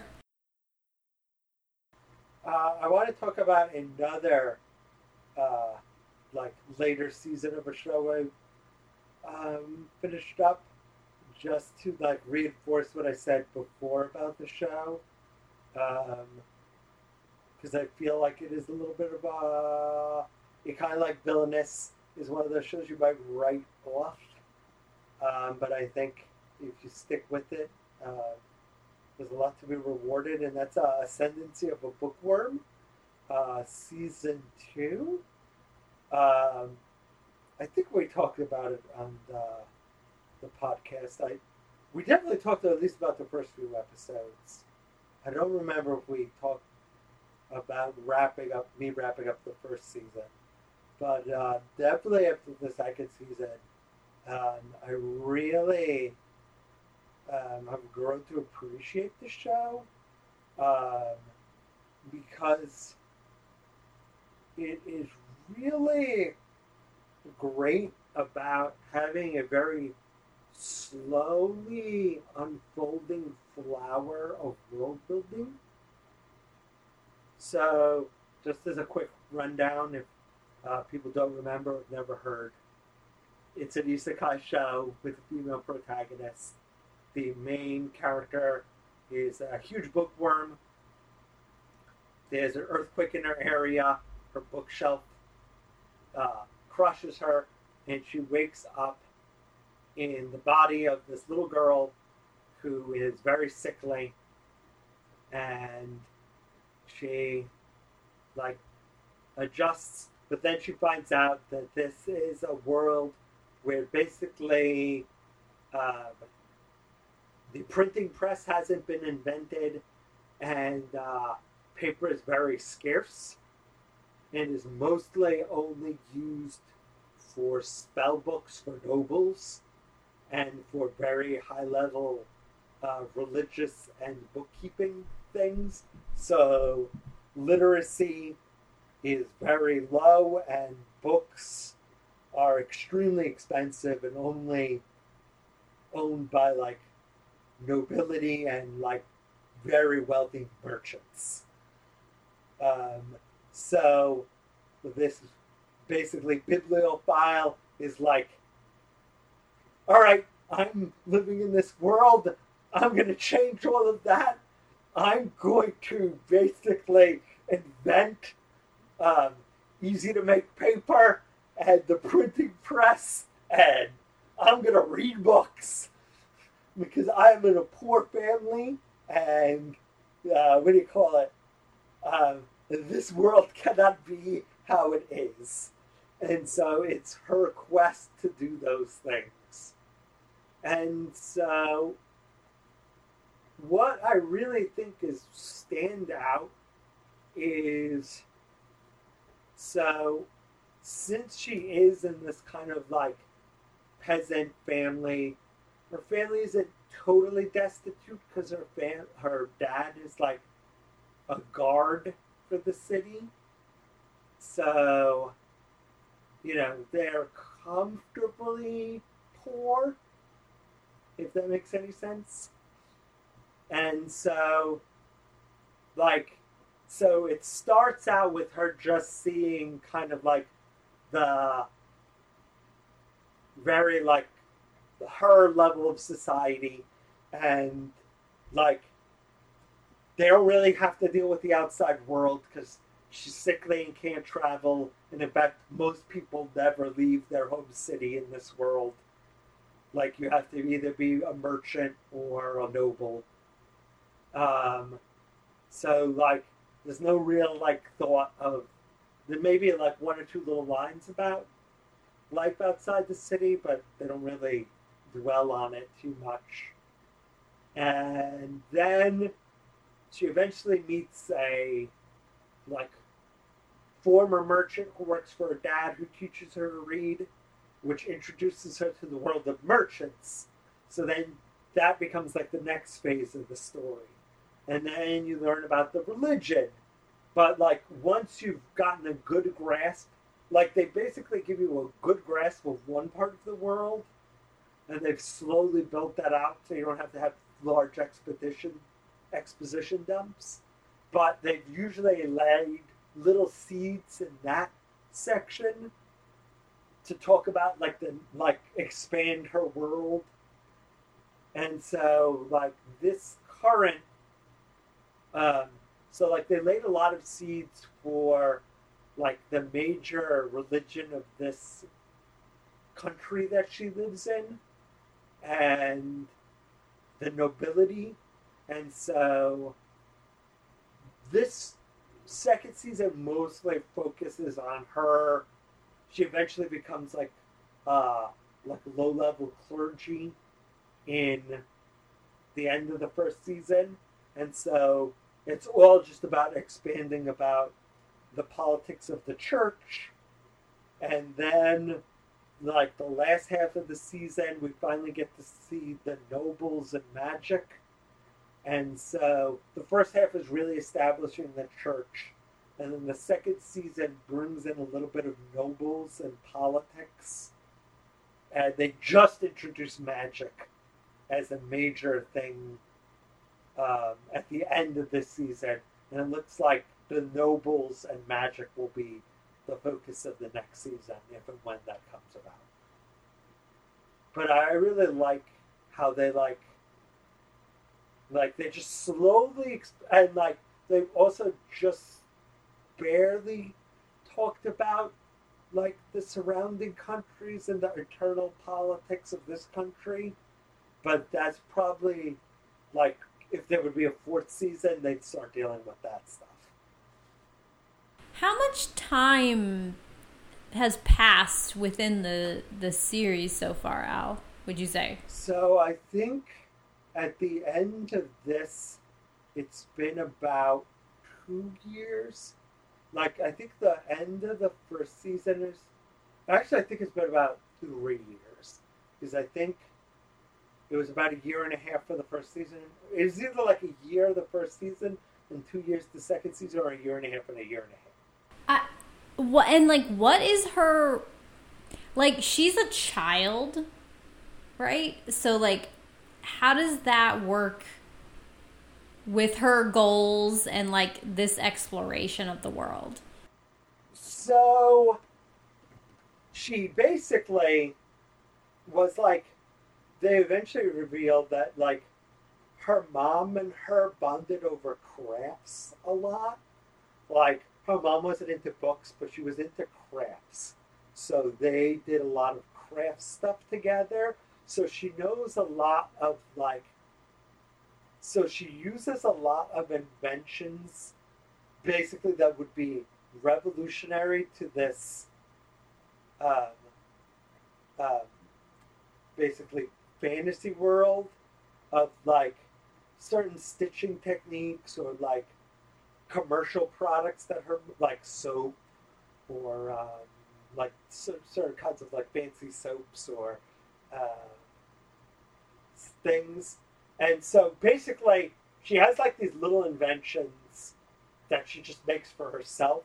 Uh, I want to talk about another, uh, like, later season of a show I um, finished up, just to, like, reinforce what I said before about the show. Because um, I feel like it is a little bit of a... It kind of like Villainous is one of those shows you might write off. Um, but I think if you stick with it, uh, there's a lot to be rewarded, and that's uh, Ascendancy of a Bookworm, uh, season two. Um, I think we talked about it on the, the podcast. I we definitely talked at least about the first few episodes. I don't remember if we talked about wrapping up me wrapping up the first season, but uh, definitely after the second season. Um, I really um, have grown to appreciate the show um, because it is really great about having a very slowly unfolding flower of world building. So, just as a quick rundown, if uh, people don't remember or have never heard, it's an isekai show with a female protagonist. The main character is a huge bookworm. There's an earthquake in her area. Her bookshelf uh, crushes her, and she wakes up in the body of this little girl who is very sickly. And she, like, adjusts, but then she finds out that this is a world where basically uh, the printing press hasn't been invented, and uh, paper is very scarce and is mostly only used for spell books for nobles and for very high level uh, religious and bookkeeping things. So literacy is very low, and books are extremely expensive and only owned by like nobility and like very wealthy merchants. Um, so this basically bibliophile is like, all right, I'm living in this world. I'm going to change all of that. I'm going to basically invent um, easy to make paper and the printing press, and I'm going to read books because I'm in a poor family, and uh, what do you call it? Um, this world cannot be how it is. And so it's her quest to do those things. And so what I really think is stand out is, so since she is in this kind of like peasant family, her family isn't totally destitute because her fam- her dad is like a guard for the city. So, you know, they're comfortably poor, if that makes any sense. And so, like, so it starts out with her just seeing kind of like the very like her level of society, and like they don't really have to deal with the outside world because she's sickly and can't travel. And in fact, most people never leave their home city in this world. Like, you have to either be a merchant or a noble. Um, so, like, there's no real, like, thought of... There may be, like, one or two little lines about life outside the city, but they don't really dwell on it too much. And then she eventually meets a, like, former merchant who works for her dad who teaches her to read, which introduces her to the world of merchants. So then that becomes like the next phase of the story. And then you learn about the religion. But like once you've gotten a good grasp, like they basically give you a good grasp of one part of the world, and they've slowly built that out so you don't have to have large expedition exposition dumps. But they've usually laid little seeds in that section to talk about like the like expand her world. And so like this current um so like they laid a lot of seeds for like the major religion of this country that she lives in and the nobility. And so this second season mostly focuses on her. She eventually becomes like uh like low level clergy in the end of the first season. And so it's all just about expanding about the politics of the church. And then like the last half of the season we finally get to see the nobles and magic. And so the first half is really establishing the church. And then the second season brings in a little bit of nobles and politics. And they just introduced magic as a major thing um, at the end of this season. And it looks like the nobles and magic will be the focus of the next season, if and when that comes about. But I really like how they like, like they just slowly, and like they also just barely talked about like the surrounding countries and the internal politics of this country. But that's probably like if there would be a fourth season, they'd start dealing with that stuff. How much time has passed within the the series so far, Al, would you say? So I think at the end of this, it's been about two years. Like, I think the end of the first season is... Actually, I think it's been about three years. Because I think it was about a year and a half for the first season. It was either like a year the first season and two years the second season, or a year and a half and a year and a half. I, what, and, like, what is her... Like, she's a child, right? So, like, how does that work with her goals and like this exploration of the world? So she basically was like, they eventually revealed that like her mom and her bonded over crafts a lot. Like her mom wasn't into books, but she was into crafts. So they did a lot of craft stuff together. So she knows a lot of like, so she uses a lot of inventions basically that would be revolutionary to this um, um, basically fantasy world of like certain stitching techniques or like commercial products that her, like soap or um, like certain kinds of like fancy soaps or uh, things. And so basically she has like these little inventions that she just makes for herself.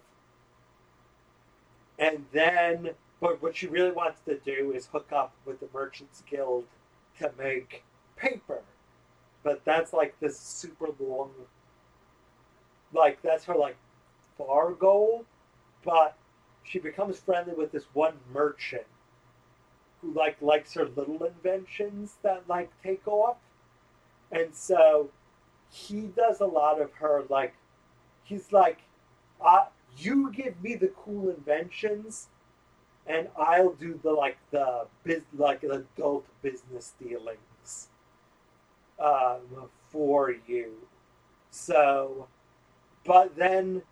And then but what she really wants to do is hook up with the Merchants Guild to make paper. But that's like this super long, like that's her like far goal. But she becomes friendly with this one merchant who like likes her little inventions that like take off. And so he does a lot of her, like, he's like, uh, you give me the cool inventions, and I'll do the, like, the, biz, like, adult business dealings um, for you. So, but then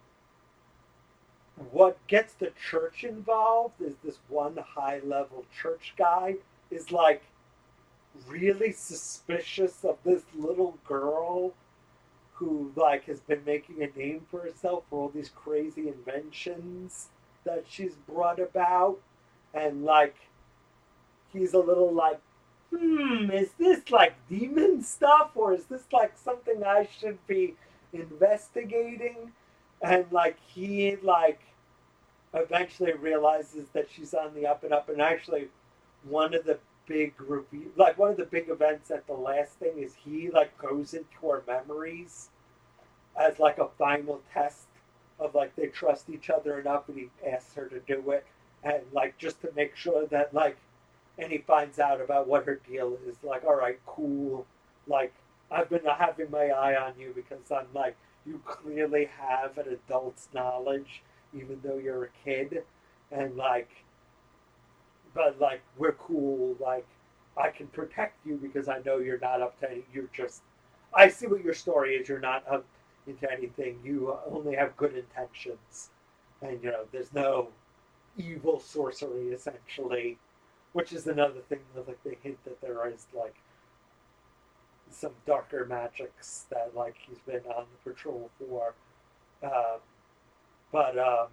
what gets the church involved is this one high-level church guy is, like, really suspicious of this little girl who, like, has been making a name for herself for all these crazy inventions that she's brought about. And, like, he's a little like, hmm, is this, like, demon stuff? Or is this, like, something I should be investigating? And, like, he, like, eventually realizes that she's on the up and up. And actually, one of the big review, like one of the big events at the last thing is he like goes into her memories as like a final test of like they trust each other enough, and he asks her to do it, and like just to make sure that like, and he finds out about what her deal is. Like, all right, cool. Like, I've been having my eye on you because I'm like, you clearly have an adult's knowledge, even though you're a kid, and like. But, like, we're cool, like, I can protect you because I know you're not up to any, you're just, I see what your story is, you're not up into anything, you only have good intentions, and, you know, there's no evil sorcery, essentially, which is another thing, that, like, they hint that there is, like, some darker magics that, like, he's been on the patrol for, um, but, um,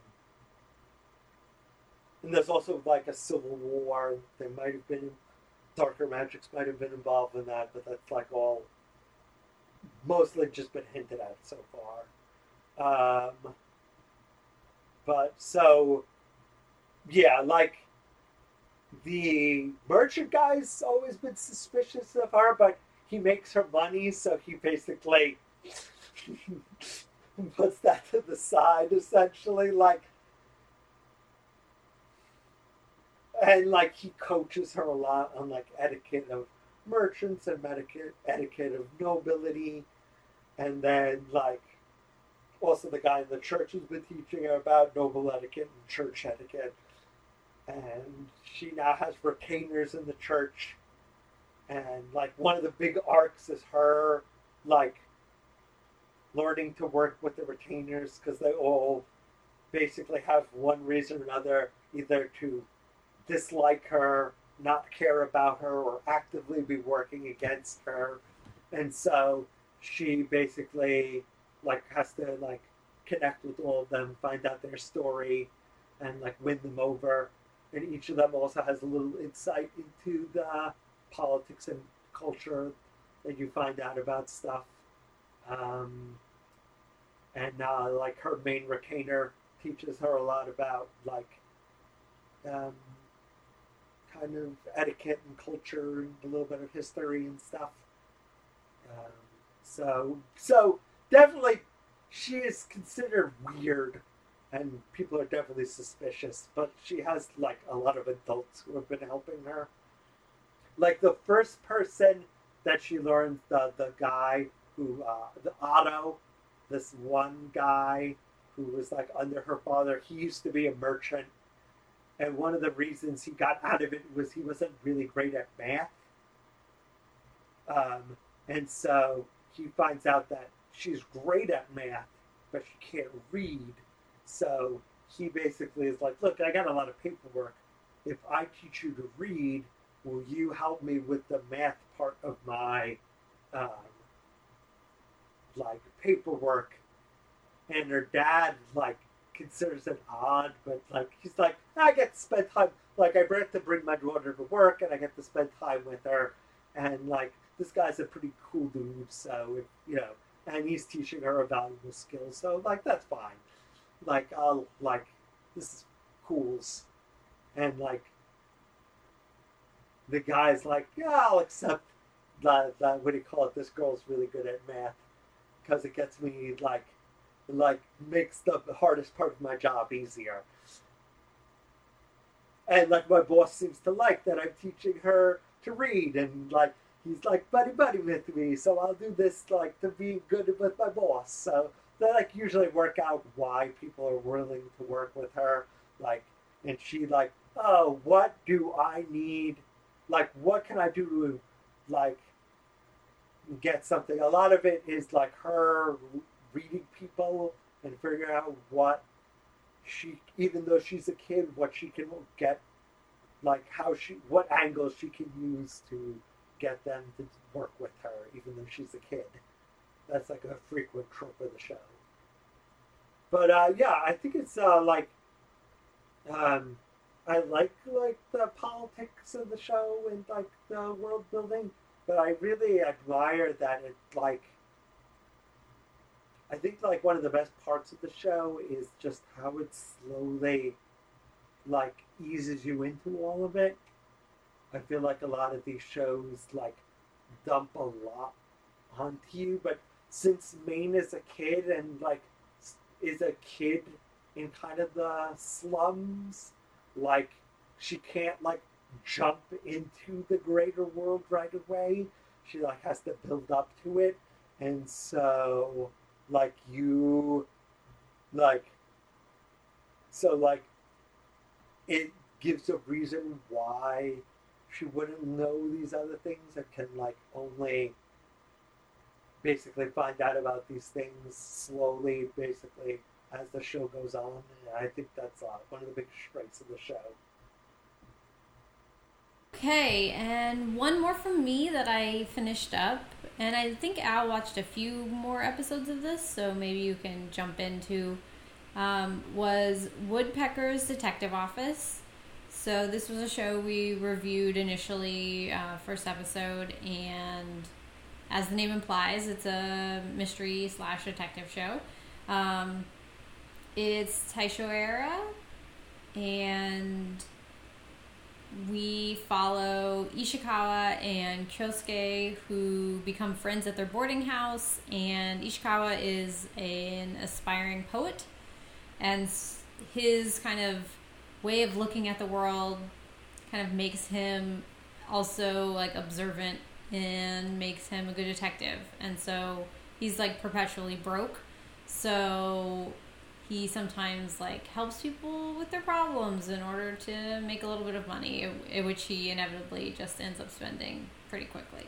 and there's also like a civil war. There might have been darker magics might have been involved in that, but that's like all mostly just been hinted at so far. Um, but so yeah, like the merchant guy's always been suspicious of her, but he makes her money, so he basically puts that to the side essentially, like. And, like, he coaches her a lot on, like, etiquette of merchants and etiquette, etiquette of nobility. And then, like, also the guy in the church has been teaching her about noble etiquette and church etiquette. And she now has retainers in the church. And, like, one of the big arcs is her, like, learning to work with the retainers because they all basically have one reason or another, either to dislike her, not care about her, or actively be working against her. And so she basically like has to like connect with all of them, find out their story, and like win them over. And each of them also has a little insight into the politics and culture that you find out about stuff. Um, and uh, like her main retainer teaches her a lot about like um, kind of etiquette and culture and a little bit of history and stuff. Um, so, so definitely, she is considered weird, and people are definitely suspicious. But she has like a lot of adults who have been helping her. Like the first person that she learns, the the guy who, uh, the Otto, this one guy who was like under her father. He used to be a merchant. And one of the reasons he got out of it was he wasn't really great at math. Um, and so he finds out that she's great at math, but she can't read. So he basically is like, look, I got a lot of paperwork. If I teach you to read, will you help me with the math part of my, um, like, paperwork? And her dad, like, considers it odd, but like he's like, I get to spend time, like I get to bring my daughter to work and I get to spend time with her, and like this guy's a pretty cool dude, so if, you know, and he's teaching her a valuable skill, so like that's fine. Like I'll like this is cool, and like the guy's like, yeah, I'll accept that. That what do you call it? This girl's really good at math because it gets me like. like makes the hardest part of my job easier. And like my boss seems to like that I'm teaching her to read, and like he's like buddy buddy with me, so I'll do this like to be good with my boss. So they like usually work out why people are willing to work with her. Like, and she like, oh, what do I need? Like, what can I do to like get something? A lot of it is like her reading people and figuring out what she, even though she's a kid, what she can get, like how she, what angles she can use to get them to work with her, even though she's a kid. That's like a frequent trope of the show. But uh, yeah, I think it's uh, like, um, I like like the politics of the show and like the world building, but I really admire that it like. I think like one of the best parts of the show is just how it slowly, like, eases you into all of it. I feel like a lot of these shows like dump a lot onto you, but since Maine is a kid and like is a kid in kind of the slums, like she can't like jump into the greater world right away. She like has to build up to it, and so like you like so like it gives a reason why she wouldn't know these other things and can like only basically find out about these things slowly, basically as the show goes on. And I think that's uh, one of the big strengths of the show. Okay, and one more from me that I finished up, and I think Al watched a few more episodes of this, so maybe you can jump into, um, was Woodpecker's Detective Office. So this was a show we reviewed initially, uh, first episode, and as the name implies, it's a mystery slash detective show. Um, it's Taisho Era, and we follow Ishikawa and Kyosuke, who become friends at their boarding house, and Ishikawa is an aspiring poet, and his kind of way of looking at the world kind of makes him also like observant and makes him a good detective. And so he's like perpetually broke, so he sometimes like helps people with their problems in order to make a little bit of money, which he inevitably just ends up spending pretty quickly.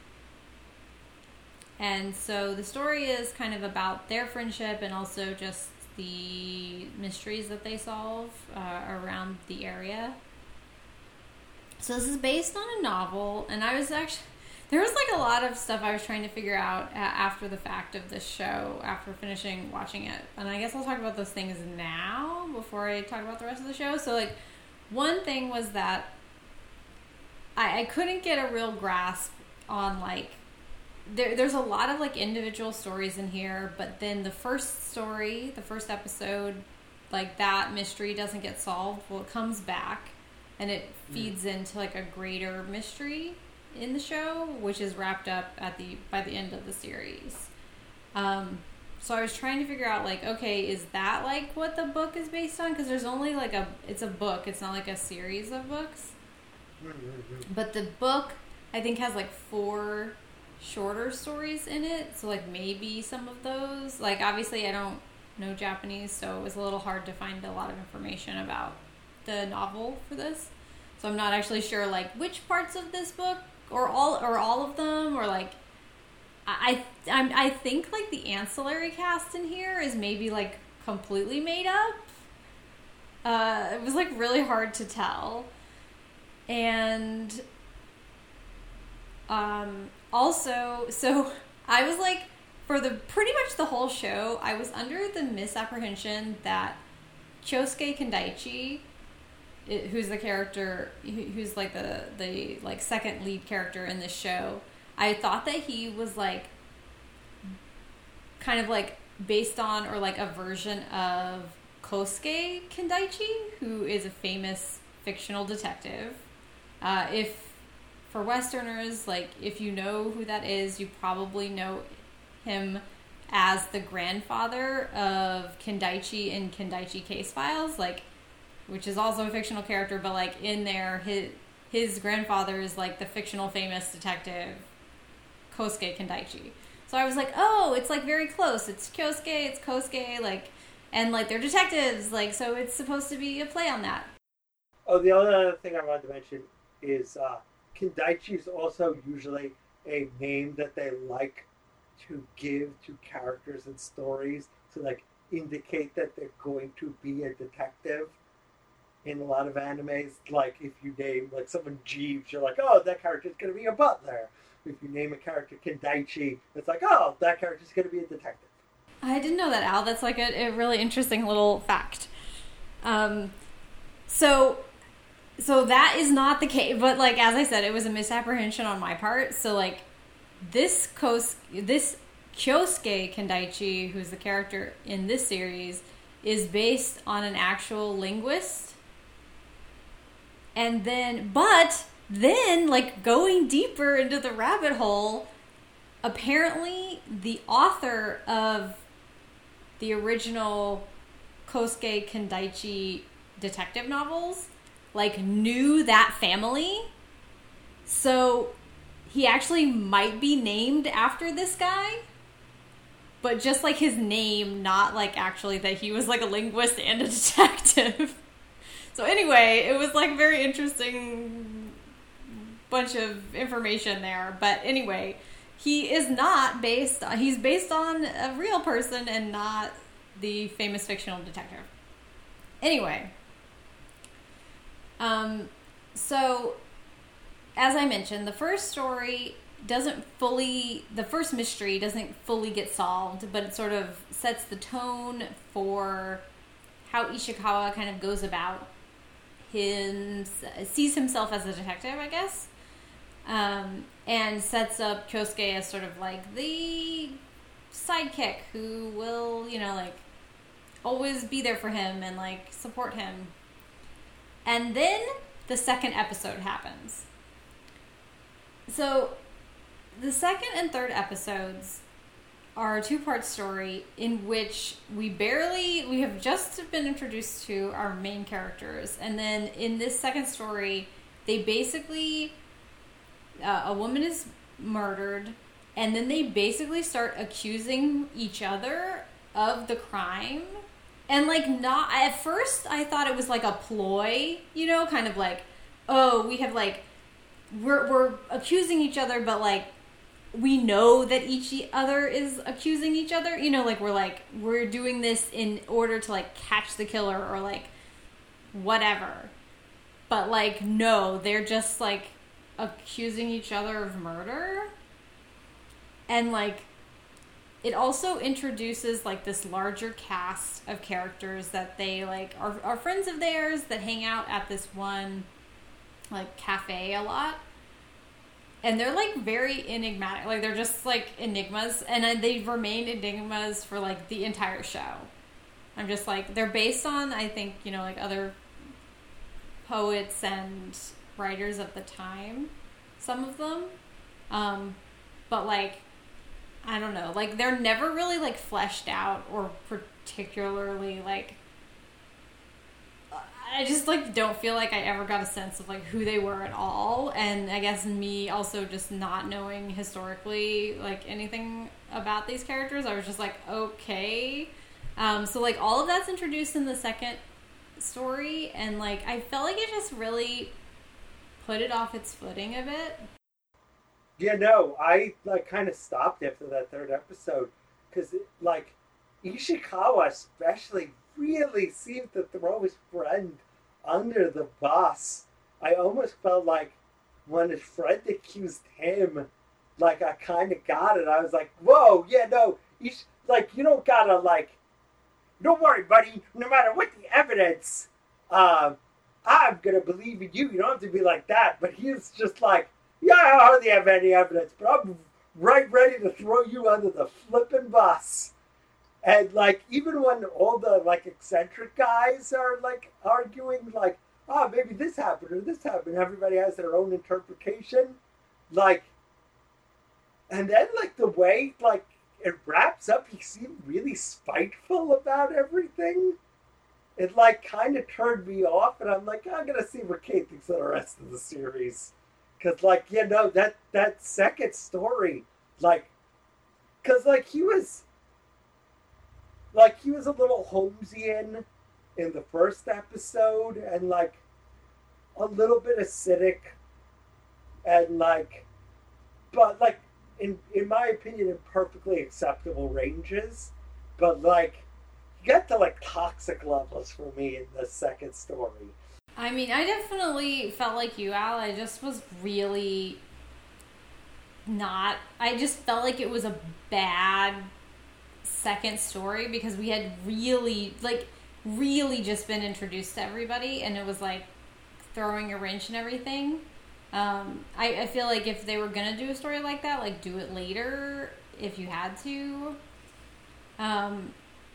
And so the story is kind of about their friendship and also just the mysteries that they solve uh, around the area. So this is based on a novel, and I was actually, there was like a lot of stuff I was trying to figure out after the fact of this show, after finishing watching it. And I guess I'll talk about those things now before I talk about the rest of the show. So like one thing was that I, I couldn't get a real grasp on like, there, there's a lot of like individual stories in here, but then the first story, the first episode, like that mystery doesn't get solved. Well, it comes back and it feeds mm. into like a greater mystery in the show, which is wrapped up at the by the end of the series. Um, so I was trying to figure out like, okay, is that like what the book is based on? Because there's only like a, it's a book. It's not like a series of books. But the book, I think, has like four shorter stories in it. So like maybe some of those, like obviously I don't know Japanese, so it was a little hard to find a lot of information about the novel for this. So I'm not actually sure like which parts of this book or all or all of them, or like I I I think like the ancillary cast in here is maybe like completely made up. Uh, it was like really hard to tell, and um, also so I was like for the pretty much the whole show I was under the misapprehension that Kyosuke Kendaichi, who's the character, who's like the, the like second lead character in this show, I thought that he was like kind of like based on or like a version of Kosuke Kendaichi, who is a famous fictional detective. Uh, if for Westerners, like if you know who that is, you probably know him as the grandfather of Kendaichi in Kendaichi Case Files, like, which is also a fictional character, but like in there, his his grandfather is like the fictional famous detective Kosuke Kendaichi. So I was like, oh, it's like very close. It's Kyosuke, it's Kosuke, like, and like they're detectives, like, so it's supposed to be a play on that. Oh, the other thing I wanted to mention is uh, Kendaichi is also usually a name that they like to give to characters and stories to like indicate that they're going to be a detective. In a lot of animes, like if you name like someone Jeeves, you're like, oh, that character's going to be a butler. If you name a character Kendaichi, it's like, oh, that character's going to be a detective. I didn't know that, Al. That's like a, a really interesting little fact. Um, so, so that is not the case. But like as I said, it was a misapprehension on my part. So like this Kos, this Kyosuke Kendaichi, who's the character in this series, is based on an actual linguist. And then, but then, like, going deeper into the rabbit hole, apparently the author of the original Kosuke Kendaichi detective novels, like, knew that family. So he actually might be named after this guy, but just, like, his name, not, like, actually that he was, like, a linguist and a detective. So anyway, it was like very interesting bunch of information there. But anyway, he is not based on, he's based on a real person and not the famous fictional detective. Anyway, um, so as I mentioned, the first story doesn't fully, the first mystery doesn't fully get solved, but it sort of sets the tone for how Ishikawa kind of goes about him, sees himself as a detective, I guess, um, and sets up Kyosuke as sort of like the sidekick who will, you know, like always be there for him and like support him. And then the second episode happens. So the second and third episodes are a two-part story in which we barely, we have just been introduced to our main characters. And then in this second story, they basically, uh, a woman is murdered, and then they basically start accusing each other of the crime. And like not, at first I thought it was like a ploy, you know, kind of like, oh, we have like, we're, we're accusing each other, but like, we know that each other is accusing each other, you know, like we're like, we're doing this in order to like catch the killer or like whatever. But like, no, they're just like accusing each other of murder. And like, it also introduces like this larger cast of characters that they like are, are friends of theirs that hang out at this one like cafe a lot. And they're, like, very enigmatic. Like, they're just, like, enigmas. And they've remained enigmas for, like, the entire show. I'm just, like, they're based on, I think, you know, like, other poets and writers of the time. Some of them. Um, but, like, I don't know. Like, they're never really, like, fleshed out or particularly, like... I just, like, don't feel like I ever got a sense of, like, who they were at all. And I guess me also just not knowing historically, like, anything about these characters. I was just like, okay. Um, so, like, all of that's introduced in the second story. And, like, I felt like it just really put it off its footing a bit. Yeah, no, I, like, kind of stopped after that third episode. Because, like, Ishikawa especially really seemed to throw his friend under the bus. I almost felt like when his friend accused him, like I kind of got it. I was like, whoa, yeah, no, he's like, you don't gotta like, don't worry, buddy, no matter what the evidence, um, I'm gonna believe in you. You don't have to be like that. But he's just like, yeah, I hardly have any evidence, but I'm right ready to throw you under the flippin' bus. And, like, even when all the, like, eccentric guys are, like, arguing, like, oh, maybe this happened or this happened. Everybody has their own interpretation. Like, and then, like, the way, like, it wraps up, he seemed really spiteful about everything. It, like, kind of turned me off. And I'm like, I'm going to see what Kate thinks of the rest of the series. Because, like, you know, that, that second story like, cause like he was, like he was a little Holmesian in the first episode, and like a little bit acidic, and like, but like in in my opinion, in perfectly acceptable ranges, but like you got to like toxic levels for me in the second story. I mean, I definitely felt like you, Al. I just was really not. I just felt like it was a bad second story because we had really, like, really just been introduced to everybody, and it was like throwing a wrench and everything. Um, I, I feel like if they were gonna do a story like that, like do it later if you had to. Um.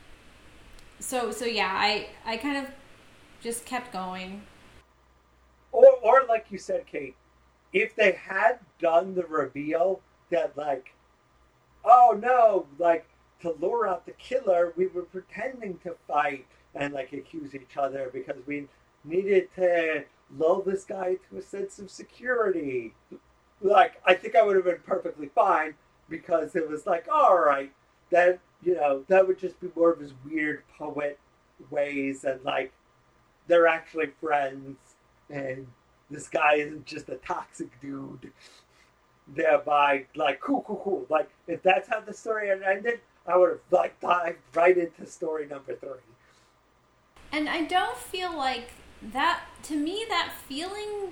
So so yeah, I I kind of just kept going. Or or like you said, Kate, if they had done the reveal that like, oh no, like to lure out the killer, we were pretending to fight and like accuse each other because we needed to lull this guy to a sense of security. Like, I think I would have been perfectly fine because it was like, all right, that, you know, that would just be more of his weird poet ways, and like they're actually friends, and this guy isn't just a toxic dude. Thereby, like, cool, cool, cool. Like, if that's how the story had ended, I would have like dived right into story number three. And I don't feel like that, to me, that feeling,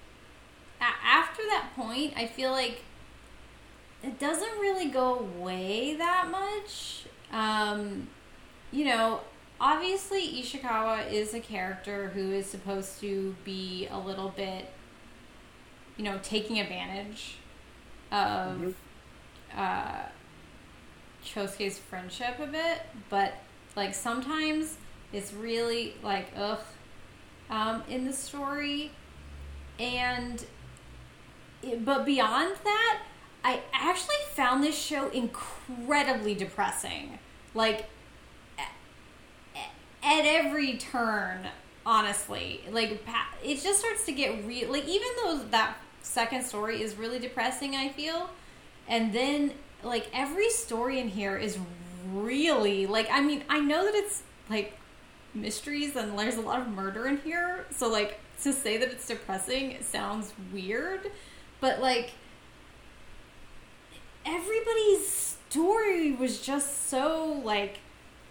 after that point, I feel like it doesn't really go away that much. Um, you know, obviously Ishikawa is a character who is supposed to be a little bit, you know, taking advantage of mm-hmm. uh, Chosuke's friendship a bit, but like sometimes it's really like ugh um, in the story, and it, but beyond that, I actually found this show incredibly depressing. Like at, at every turn, honestly, like it just starts to get real. Like even though that second story is really depressing, I feel, and then like every story in here is really like, I mean, I know that it's like mysteries and there's a lot of murder in here, so like to say that it's depressing, it sounds weird, but like everybody's story was just so like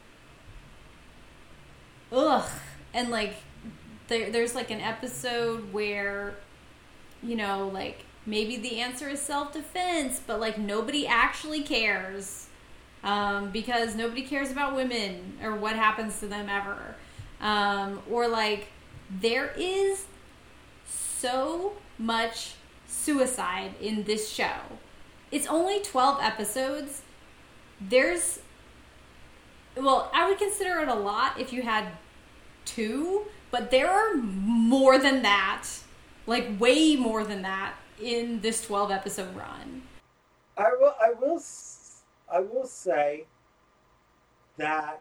ugh. And like there, there's like an episode where, you know, like maybe the answer is self-defense, but like nobody actually cares, um, because nobody cares about women or what happens to them ever, um, or like there is so much suicide in this show. It's only twelve episodes. There's, well, I would consider it a lot if you had two, but there are more than that, like way more than that in this twelve episode run. I will, I will, I will say that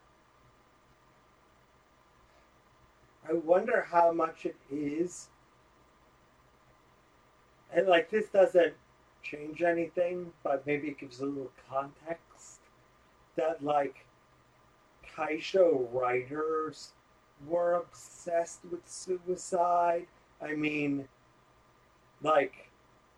I wonder how much it is, and like this doesn't change anything, but maybe it gives a little context, that like Taisho writers were obsessed with suicide. I mean, like,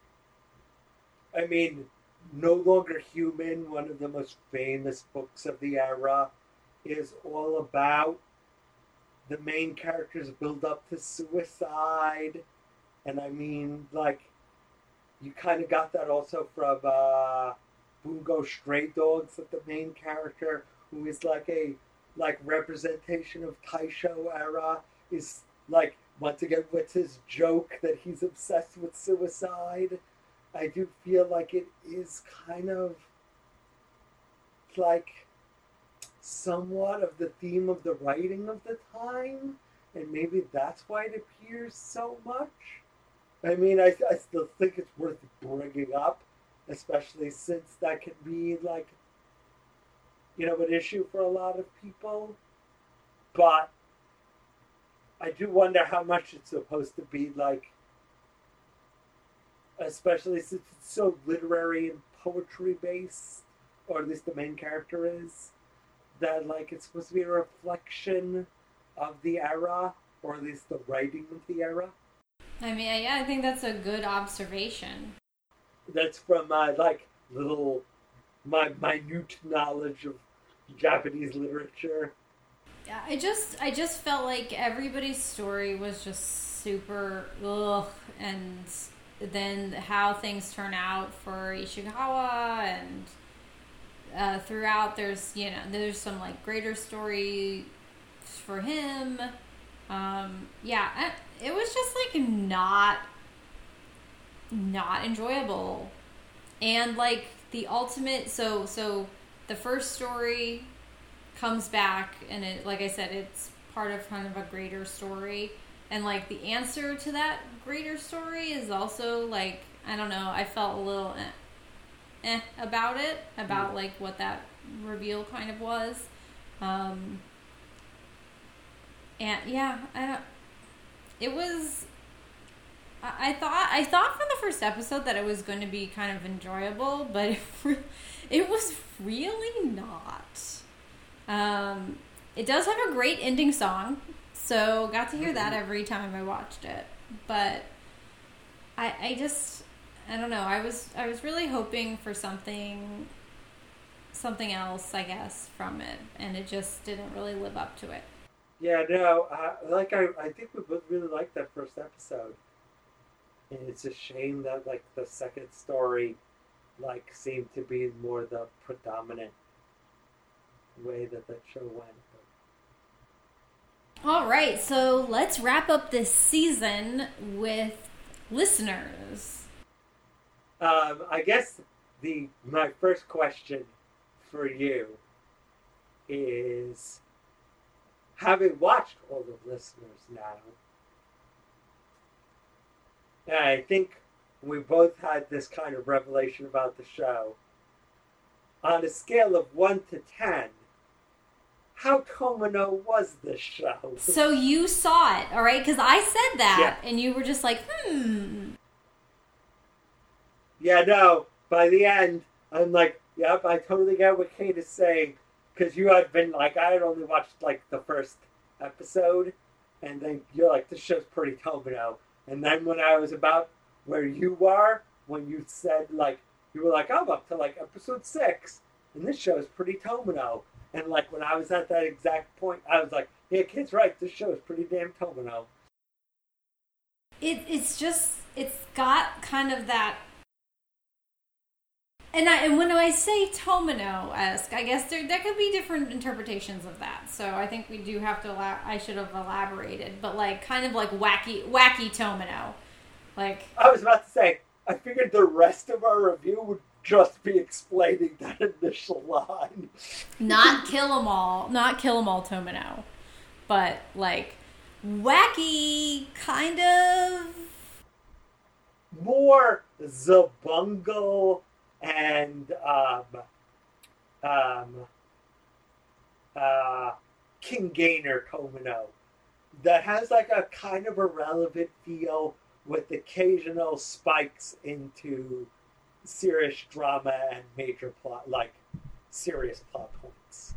I mean, No Longer Human, one of the most famous books of the era, is all about the main character's build up to suicide. And I mean, like, you kind of got that also from uh, Bungo Stray Dogs, that the main character, who is like a like representation of Taisho era, is like, once again, what's his joke that he's obsessed with suicide. I do feel like it is kind of like somewhat of the theme of the writing of the time, and maybe that's why it appears so much. I mean, I, I still think it's worth bringing up, especially since that can be, like, you know, an issue for a lot of people. But I do wonder how much it's supposed to be, like, especially since it's so literary and poetry based, or at least the main character is. That like it's supposed to be a reflection of the era, or at least the writing of the era. I mean, yeah, I think that's a good observation. That's from my like little my minute knowledge of Japanese literature. Yeah, I just I just felt like everybody's story was just super ugh, and then how things turn out for Ishikawa, and uh, throughout there's you know there's some like greater story for him. Um, yeah, I, it was just like not not enjoyable, and like the ultimate. So so the first story comes back, and it, like I said, it's part of kind of a greater story, and like the answer to that greater story is also like, I don't know, I felt a little eh, eh about it, about like what that reveal kind of was, um, and yeah, I don't. It was. I, I thought I thought from the first episode that it was going to be kind of enjoyable, but it, re- it was really not. Um, it does have a great ending song, so got to hear that every time I watched it. But I, I just, I don't know. I was, I was really hoping for something, something else, I guess, from it, and it just didn't really live up to it. Yeah, no, uh, like I, I think we both really liked that first episode, and it's a shame that like the second story, like seemed to be more the predominant way that that show went. All right, so let's wrap up this season with listeners. Um, I guess the my first question for you is, having watched all the listeners now, and I think we both had this kind of revelation about the show. On a scale of one to ten, how Tomino was this show? So you saw it, all right? Because I said that, yeah. And you were just like, hmm. Yeah, no. By the end, I'm like, yep, I totally get what Kate is saying. Because you had been like, I had only watched like the first episode, and then you're like, this show's pretty Tomino. And then when I was about where you are, when you said like, you were like, I'm up to like episode six, and this show's pretty Tomino. And like when I was at that exact point, I was like, yeah, Kate's right, this show is pretty damn Tomino. It, it's just, it's got kind of that. And I, and when I say Tomino-esque, I guess there there could be different interpretations of that. So I think we do have to. Elab- I should have elaborated, but like kind of like wacky wacky Tomino, like. I was about to say, I figured the rest of our review would just be explaining that initial line. Not kill 'em all, not kill 'em all Tomino, but like wacky kind of. More Zabungle and um, um, uh, King Gainer Tomino that has like a kind of irrelevant feel with occasional spikes into serious drama and major plot, like serious plot points.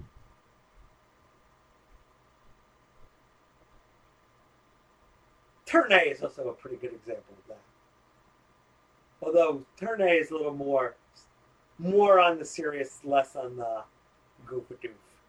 Turn A is also a pretty good example of that. Although Turn A is a little more, more on the serious, less on the goof-a-doof.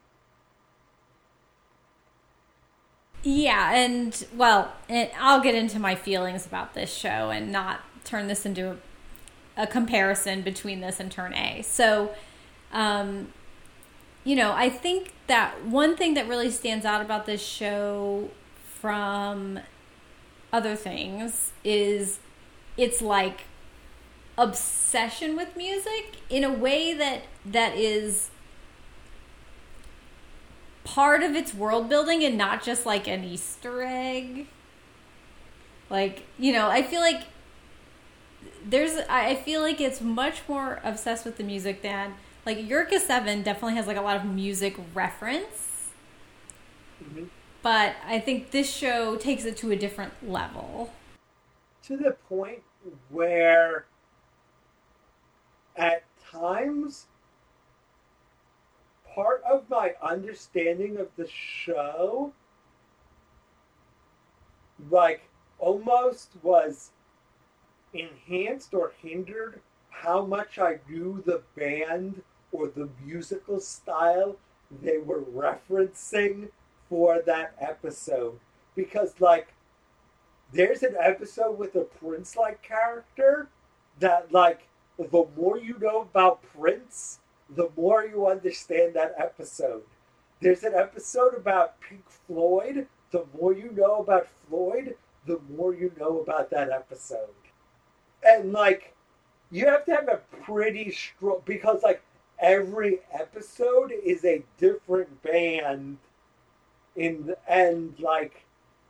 Yeah, and well, and I'll get into my feelings about this show and not turn this into a, a comparison between this and Turn A. So, um, you know, I think that one thing that really stands out about this show from other things is it's like obsession with music in a way that that is part of its world building and not just like an Easter egg. Like, you know, I feel like there's I feel like it's much more obsessed with the music than like Eureka seven definitely has like a lot of music reference. Mm-hmm. But I think this show takes it to a different level. To the point where at times, part of my understanding of the show, like, almost was enhanced or hindered how much I knew the band or the musical style they were referencing for that episode. Because, like, there's an episode with a Prince-like character that, like, the more you know about Prince, the more you understand that episode. There's an episode about Pink Floyd. The more you know about Floyd, the more you know about that episode. And, like, you have to have a pretty strong, because, like, every episode is a different band in, and, like,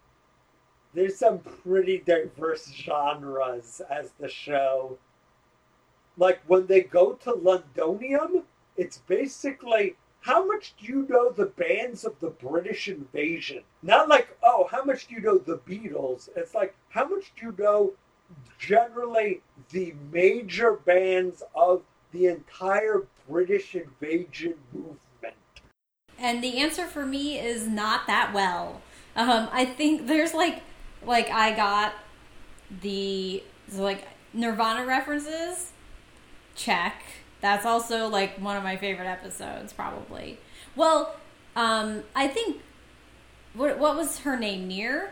there's some pretty diverse genres as the show. Like, when they go to Londonium, it's basically, how much do you know the bands of the British invasion? Not like, oh, how much do you know the Beatles? It's like, how much do you know generally the major bands of the entire British invasion movement? And the answer for me is not that well. Um, I think there's like, like I got the, so like Nirvana references, check. That's also like one of my favorite episodes, probably. Well, um, I think, what what was her name, Near?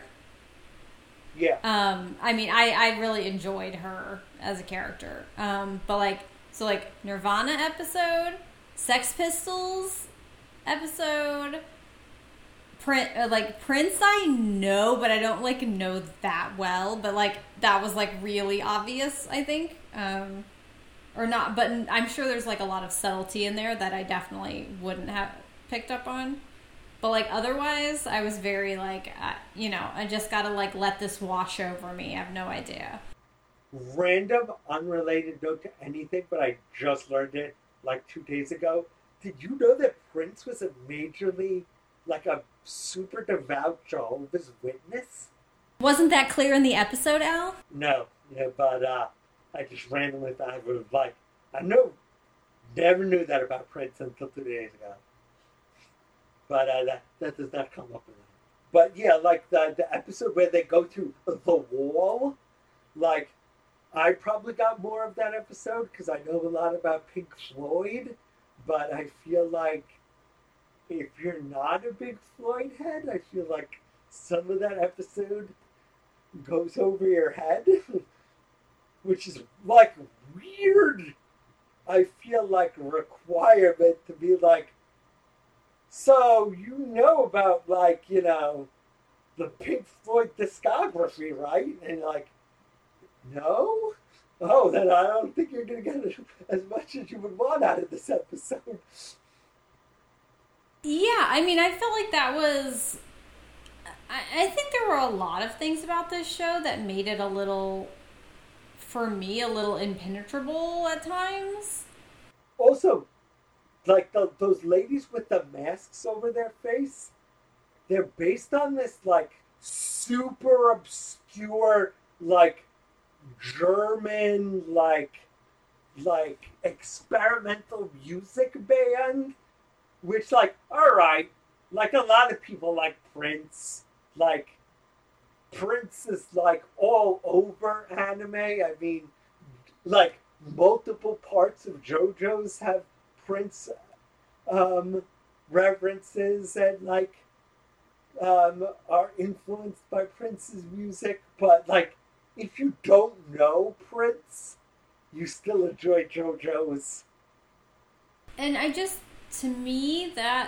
Yeah. Um, I mean, I, I really enjoyed her as a character. Um, but like, so like Nirvana episode, Sex Pistols episode, Prince, uh, like Prince I know, but I don't like know that well. But like that was like really obvious, I think. Um, or not, but I'm sure there's like a lot of subtlety in there that I definitely wouldn't have picked up on. But like otherwise, I was very like, uh, you know, I just gotta like let this wash over me. I have no idea. Random, unrelated note to anything, but I just learned it like two days ago. Did you know that Prince was a majorly, like a super devout Jehovah's Witness? Wasn't that clear in the episode, Al? No, yeah, but uh, I just randomly thought it was like, I know, never knew that about Prince until two days ago. But uh, that, that does not come up in it. But yeah, like the, the episode where they go to the wall, like, I probably got more of that episode because I know a lot about Pink Floyd, but I feel like if you're not a big Floyd head, I feel like some of that episode goes over your head, which is like weird. I feel like a requirement to be like, so you know about, like, you know, the Pink Floyd discography, right? And like, no? Oh, then I don't think you're going to get as much as you would want out of this episode. Yeah, I mean, I felt like that was... I, I think there were a lot of things about this show that made it a little, for me, a little impenetrable at times. Also, like the, those ladies with the masks over their face, they're based on this, like, super obscure, like, German, like, like, experimental music band, which, like, alright, like, a lot of people like Prince, like, Prince is, like, all over anime. I mean, like, multiple parts of JoJo's have Prince um, references and, like, um, are influenced by Prince's music. But, like, if you don't know Prince, you still enjoy JoJo's. And I just, to me, that,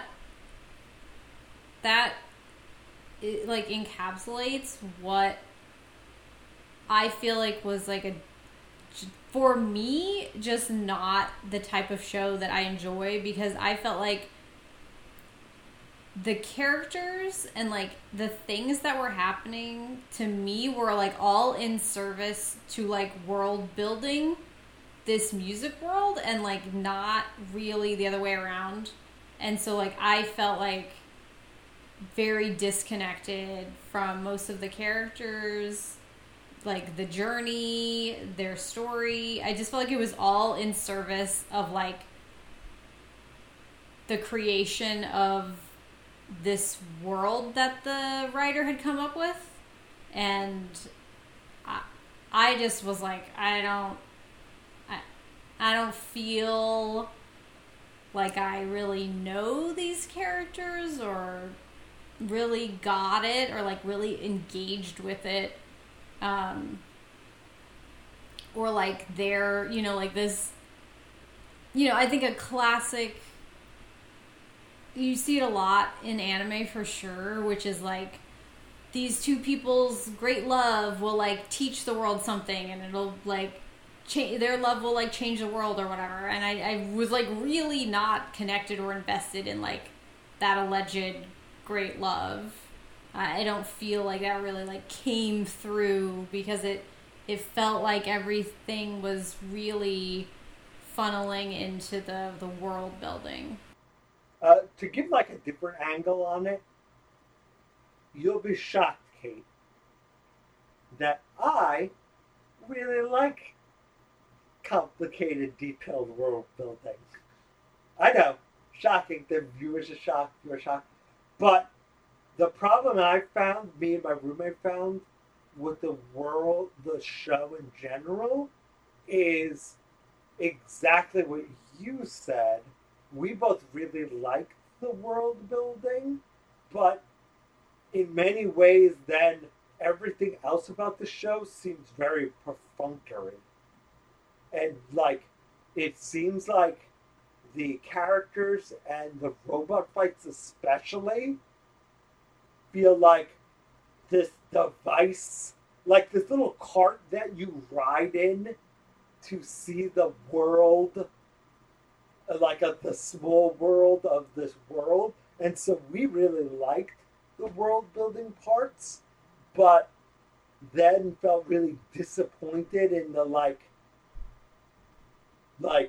that, it, like, encapsulates what I feel like was, like, a, for me, just not the type of show that I enjoy, because I felt like the characters and, like, the things that were happening to me were, like, all in service to, like, world building this music world, and, like, not really the other way around. And so, like, I felt like very disconnected from most of the characters, like the journey, their story. I just felt like it was all in service of like the creation of this world that the writer had come up with. And I, I just was like, I don't, I, I don't feel like I really know these characters or really got it or like really engaged with it. Um, or like they're, you know, like this, you know, I think a classic, you see it a lot in anime for sure, which is like these two people's great love will like teach the world something and it'll like change, their love will like change the world or whatever. And I, I was like really not connected or invested in like that alleged great love. I don't feel like that really like came through because it it felt like everything was really funneling into the, the world building. Uh, to give like a different angle on it, you'll be shocked, Kate, that I really like complicated, detailed world building. I know, shocking. The viewers are shocked, you're shocked. But the problem I found, me and my roommate found, with the world, the show in general, is exactly what you said. We both really liked the world building, but in many ways, then everything else about the show seems very perfunctory. And like, it seems like the characters and the robot fights especially feel like this device, like this little cart that you ride in to see the world, like a, the small world of this world. And so we really liked the world building parts, but then felt really disappointed in the like, like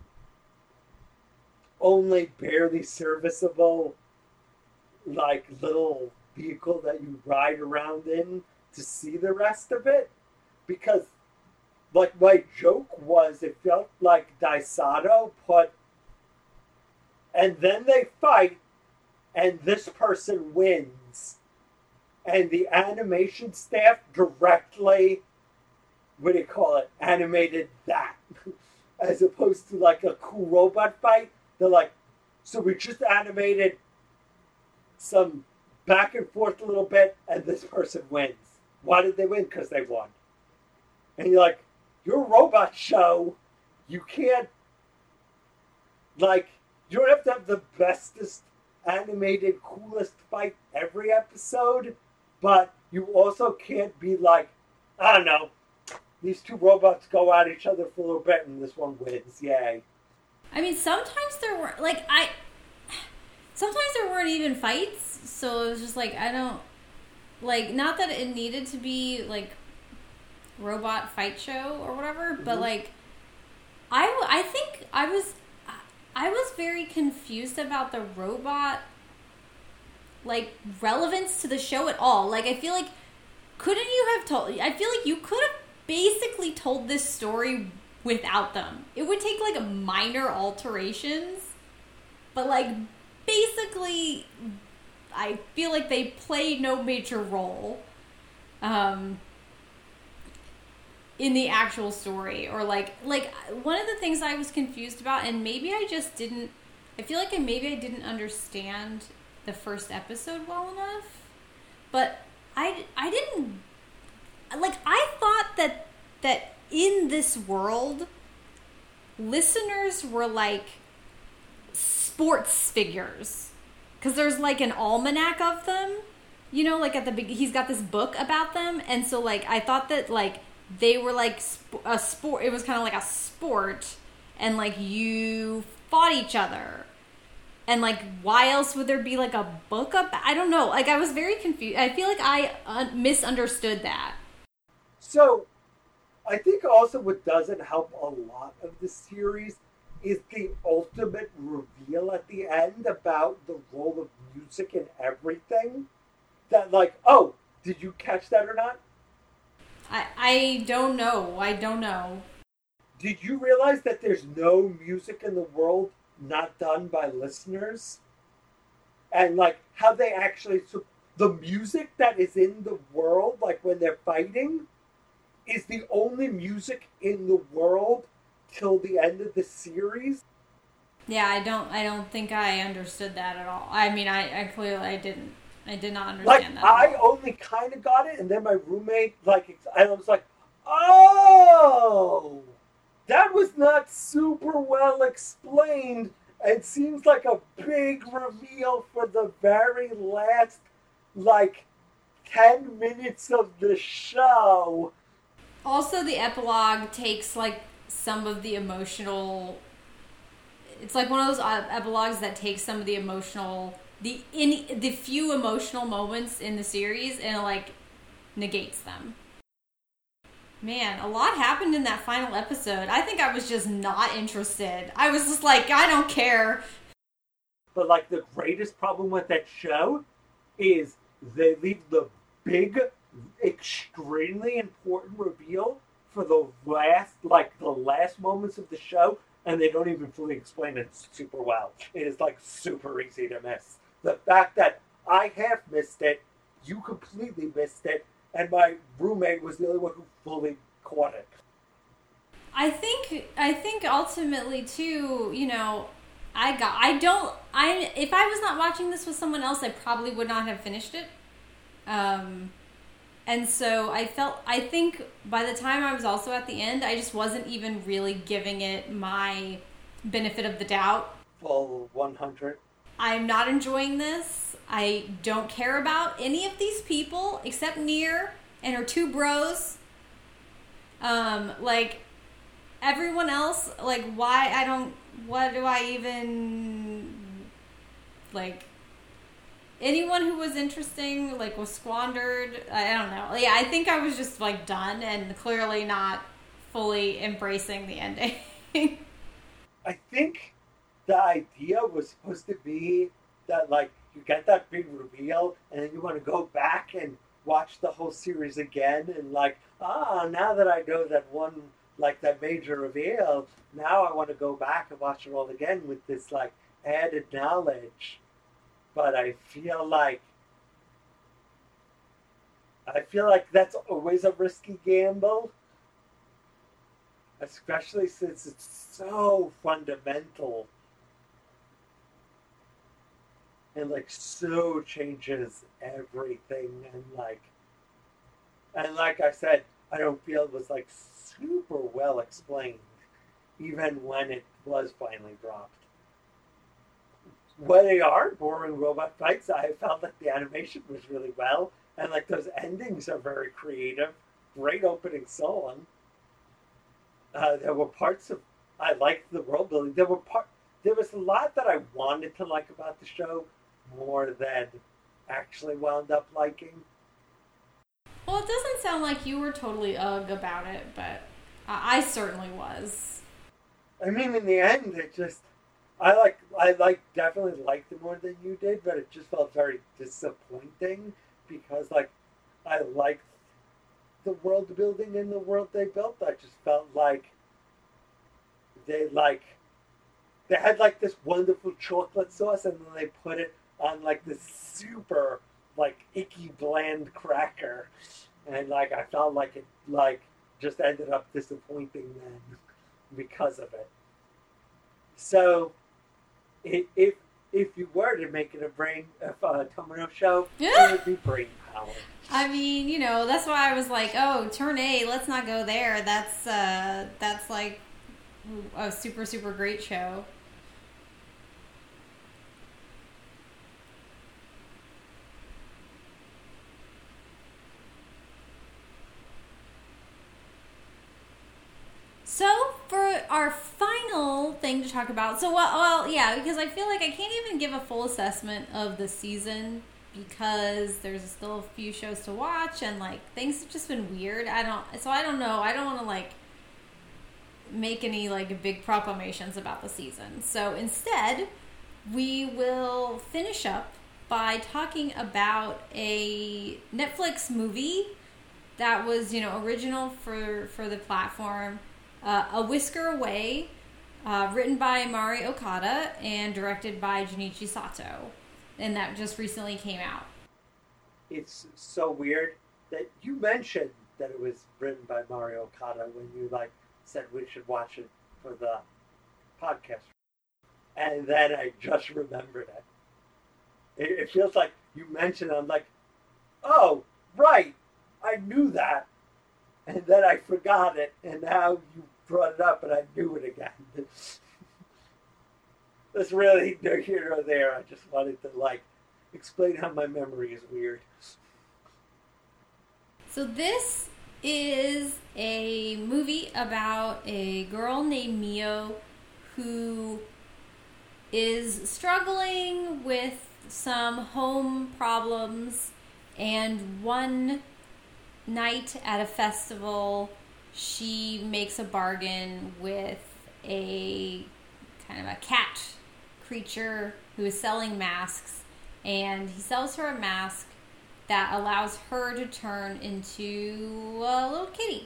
only barely serviceable, like little vehicle that you ride around in to see the rest of it. Because like my joke was, it felt like Daisato put, and then they fight and this person wins, and the animation staff directly, what do you call it, animated that as opposed to like a cool robot fight. They're like, so we just animated some back and forth a little bit, and this person wins. Why did they win? Because they won. And you're like, you're a robot show. You can't, like, you don't have to have the bestest animated, coolest fight every episode, but you also can't be like, I don't know, these two robots go at each other for a little bit and this one wins. Yay. I mean, sometimes there were, like, I, sometimes there weren't even fights, so it was just like, I don't, like, not that it needed to be, like, robot fight show or whatever, but, mm-hmm. like, I, I think I was, I was very confused about the robot, like, relevance to the show at all. Like, I feel like, couldn't you have told, I feel like you could have basically told this story without them. It would take, like, minor alterations, but, like, basically, I feel like they played no major role um, in the actual story. Or, like, like, one of the things I was confused about, and maybe I just didn't, I feel like I, maybe I didn't understand the first episode well enough, but I, I didn't, like, I thought that, that in this world, listeners were, like, sports figures. Because there's, like, an almanac of them. You know, like, at the beginning, he's got this book about them. And so, like, I thought that, like, they were, like, sp- a sport. It was kind of like a sport. And, like, you fought each other. And, like, why else would there be, like, a book up? I don't know. Like, I was very confused. I feel like I uh, misunderstood that. So, I think also what doesn't help a lot of the series is the ultimate reveal at the end about the role of music in everything. That, like, oh, did you catch that or not? I, I don't know. I don't know. Did you realize that there's no music in the world not done by listeners? And like how they actually, so the music that is in the world, like when they're fighting, is the only music in the world till the end of the series. Yeah, I don't. I don't think I understood that at all. I mean, I, I clearly I didn't. I did not understand like, that. I only kind of got it, and then my roommate, like, I was like, oh, that was not super well explained. It seems like a big reveal for the very last, like, ten minutes of the show. Also, the epilogue takes, like, some of the emotional... It's like one of those epilogues that takes some of the emotional... The in the few emotional moments in the series and, like, negates them. Man, a lot happened in that final episode. I think I was just not interested. I was just like, I don't care. But, like, the greatest problem with that show is they leave the big, extremely important reveal for the last, like, the last moments of the show, and they don't even fully explain it super well. It is, like, super easy to miss. The fact that I half missed it, you completely missed it, and my roommate was the only one who fully caught it. I think, I think ultimately, too, you know, I got, I don't, I, if I was not watching this with someone else, I probably would not have finished it. Um, and so I felt, I think by the time I was also at the end, I just wasn't even really giving it my benefit of the doubt. Full one hundred. I'm not enjoying this. I don't care about any of these people except Near and her two bros. Um, like, everyone else, like, why, I don't, what do I even, like, anyone who was interesting, like, was squandered. I don't know. Yeah, I think I was just, like, done and clearly not fully embracing the ending. I think the idea was supposed to be that, like, you get that big reveal and then you want to go back and watch the whole series again and, like, ah, now that I know that one, like, that major reveal, now I want to go back and watch it all again with this, like, added knowledge. But I feel like I feel like that's always a risky gamble. Especially since it's so fundamental. And, like, so changes everything. And, like, and like I said, I don't feel it was, like, super well explained. Even when it was finally dropped. When they are boring robot fights, I felt like the animation was really well. And, like, those endings are very creative. Great opening song. Uh, there were parts of... I liked the world building. There were part. There was a lot that I wanted to like about the show more than actually wound up liking. Well, it doesn't sound like you were totally ugh about it, but I, I certainly was. I mean, in the end, it just... I like, I like, definitely liked it more than you did, but it just felt very disappointing because, like, I liked the world building and the world they built. I just felt like they, like, they had, like, this wonderful chocolate sauce and then they put it on, like, this super, like, icky, bland cracker. And, like, I felt like it, like, just ended up disappointing them because of it. So... If if you were to make it a brain a Tomino show, yeah. It would be brain power. I mean, you know, that's why I was like, oh, turn A, let's not go there. That's uh, that's like a super super great show. So, for our final thing to talk about, so, well, well, yeah, because I feel like I can't even give a full assessment of the season because there's still a few shows to watch and, like, things have just been weird. I don't, so I don't know. I don't want to, like, make any, like, big proclamations about the season. So, instead, we will finish up by talking about a Netflix movie that was, you know, original for, for the platform. Uh, A Whisker Away, uh, written by Mari Okada and directed by Junichi Sato. And that just recently came out. It's so weird that you mentioned that it was written by Mari Okada when you, like, said we should watch it for the podcast. And then I just remembered it. It, it feels like you mentioned it. I'm like, oh, right. I knew that. And then I forgot it. And now you brought it up and I knew it again. That's really no here nor there. I just wanted to, like, explain how my memory is weird. So this is a movie about a girl named Mio who is struggling with some home problems, and one night at a festival she makes a bargain with a kind of a cat creature who is selling masks, and he sells her a mask that allows her to turn into a little kitty.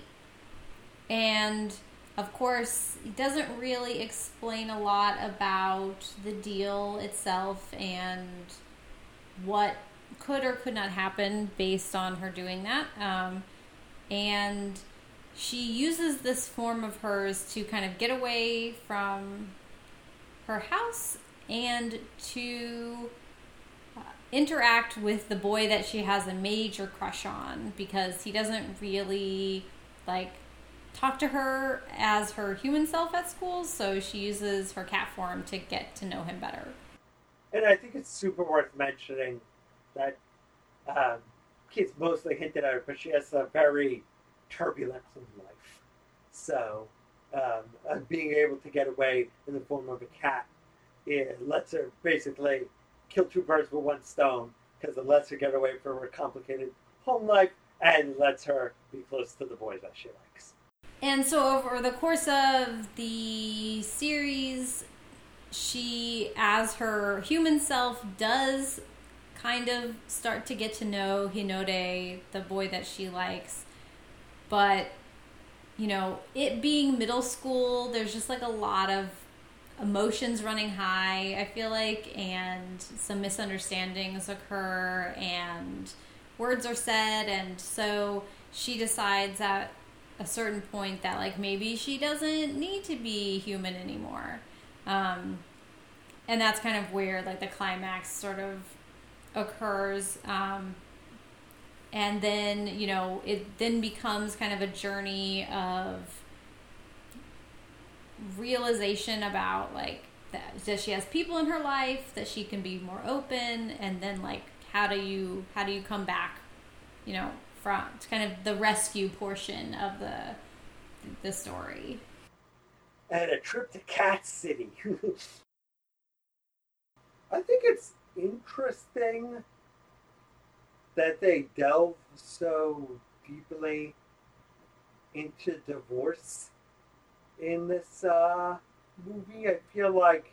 And of course, he doesn't really explain a lot about the deal itself and what could or could not happen based on her doing that. Um, and she uses this form of hers to kind of get away from her house and to uh, interact with the boy that she has a major crush on, because he doesn't really, like, talk to her as her human self at school, so she uses her cat form to get to know him better. And I think it's super worth mentioning that um, kids mostly hinted at her, but she has a very turbulent home life. So um, being able to get away in the form of a cat, it lets her basically kill two birds with one stone, because it lets her get away from her complicated home life and lets her be close to the boys that she likes. And so over the course of the series, she, as her human self, does kind of start to get to know Hinode, the boy that she likes. But, you know, it being middle school, there's just like a lot of emotions running high, I feel like, and some misunderstandings occur and words are said, and so she decides at a certain point that, like, maybe she doesn't need to be human anymore. Um, and that's kind of where, like, the climax sort of occurs. Um, and then, you know, it then becomes kind of a journey of realization about, like, that, that she has people in her life, that she can be more open, and then, like, how do you, how do you come back, you know, from kind of the rescue portion of the the story. And a trip to Cat City. I think it's interesting that they delve so deeply into divorce in this uh, movie. I feel like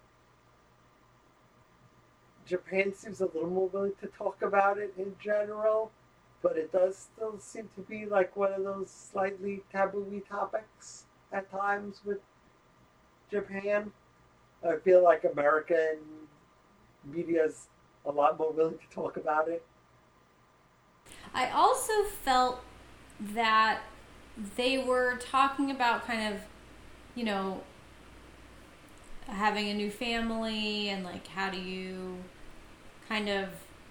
Japan seems a little more willing to talk about it in general, but it does still seem to be like one of those slightly taboo-y topics at times with Japan. I feel like American media's a lot more willing to talk about it. I also felt that they were talking about kind of, you know, having a new family and, like, how do you kind of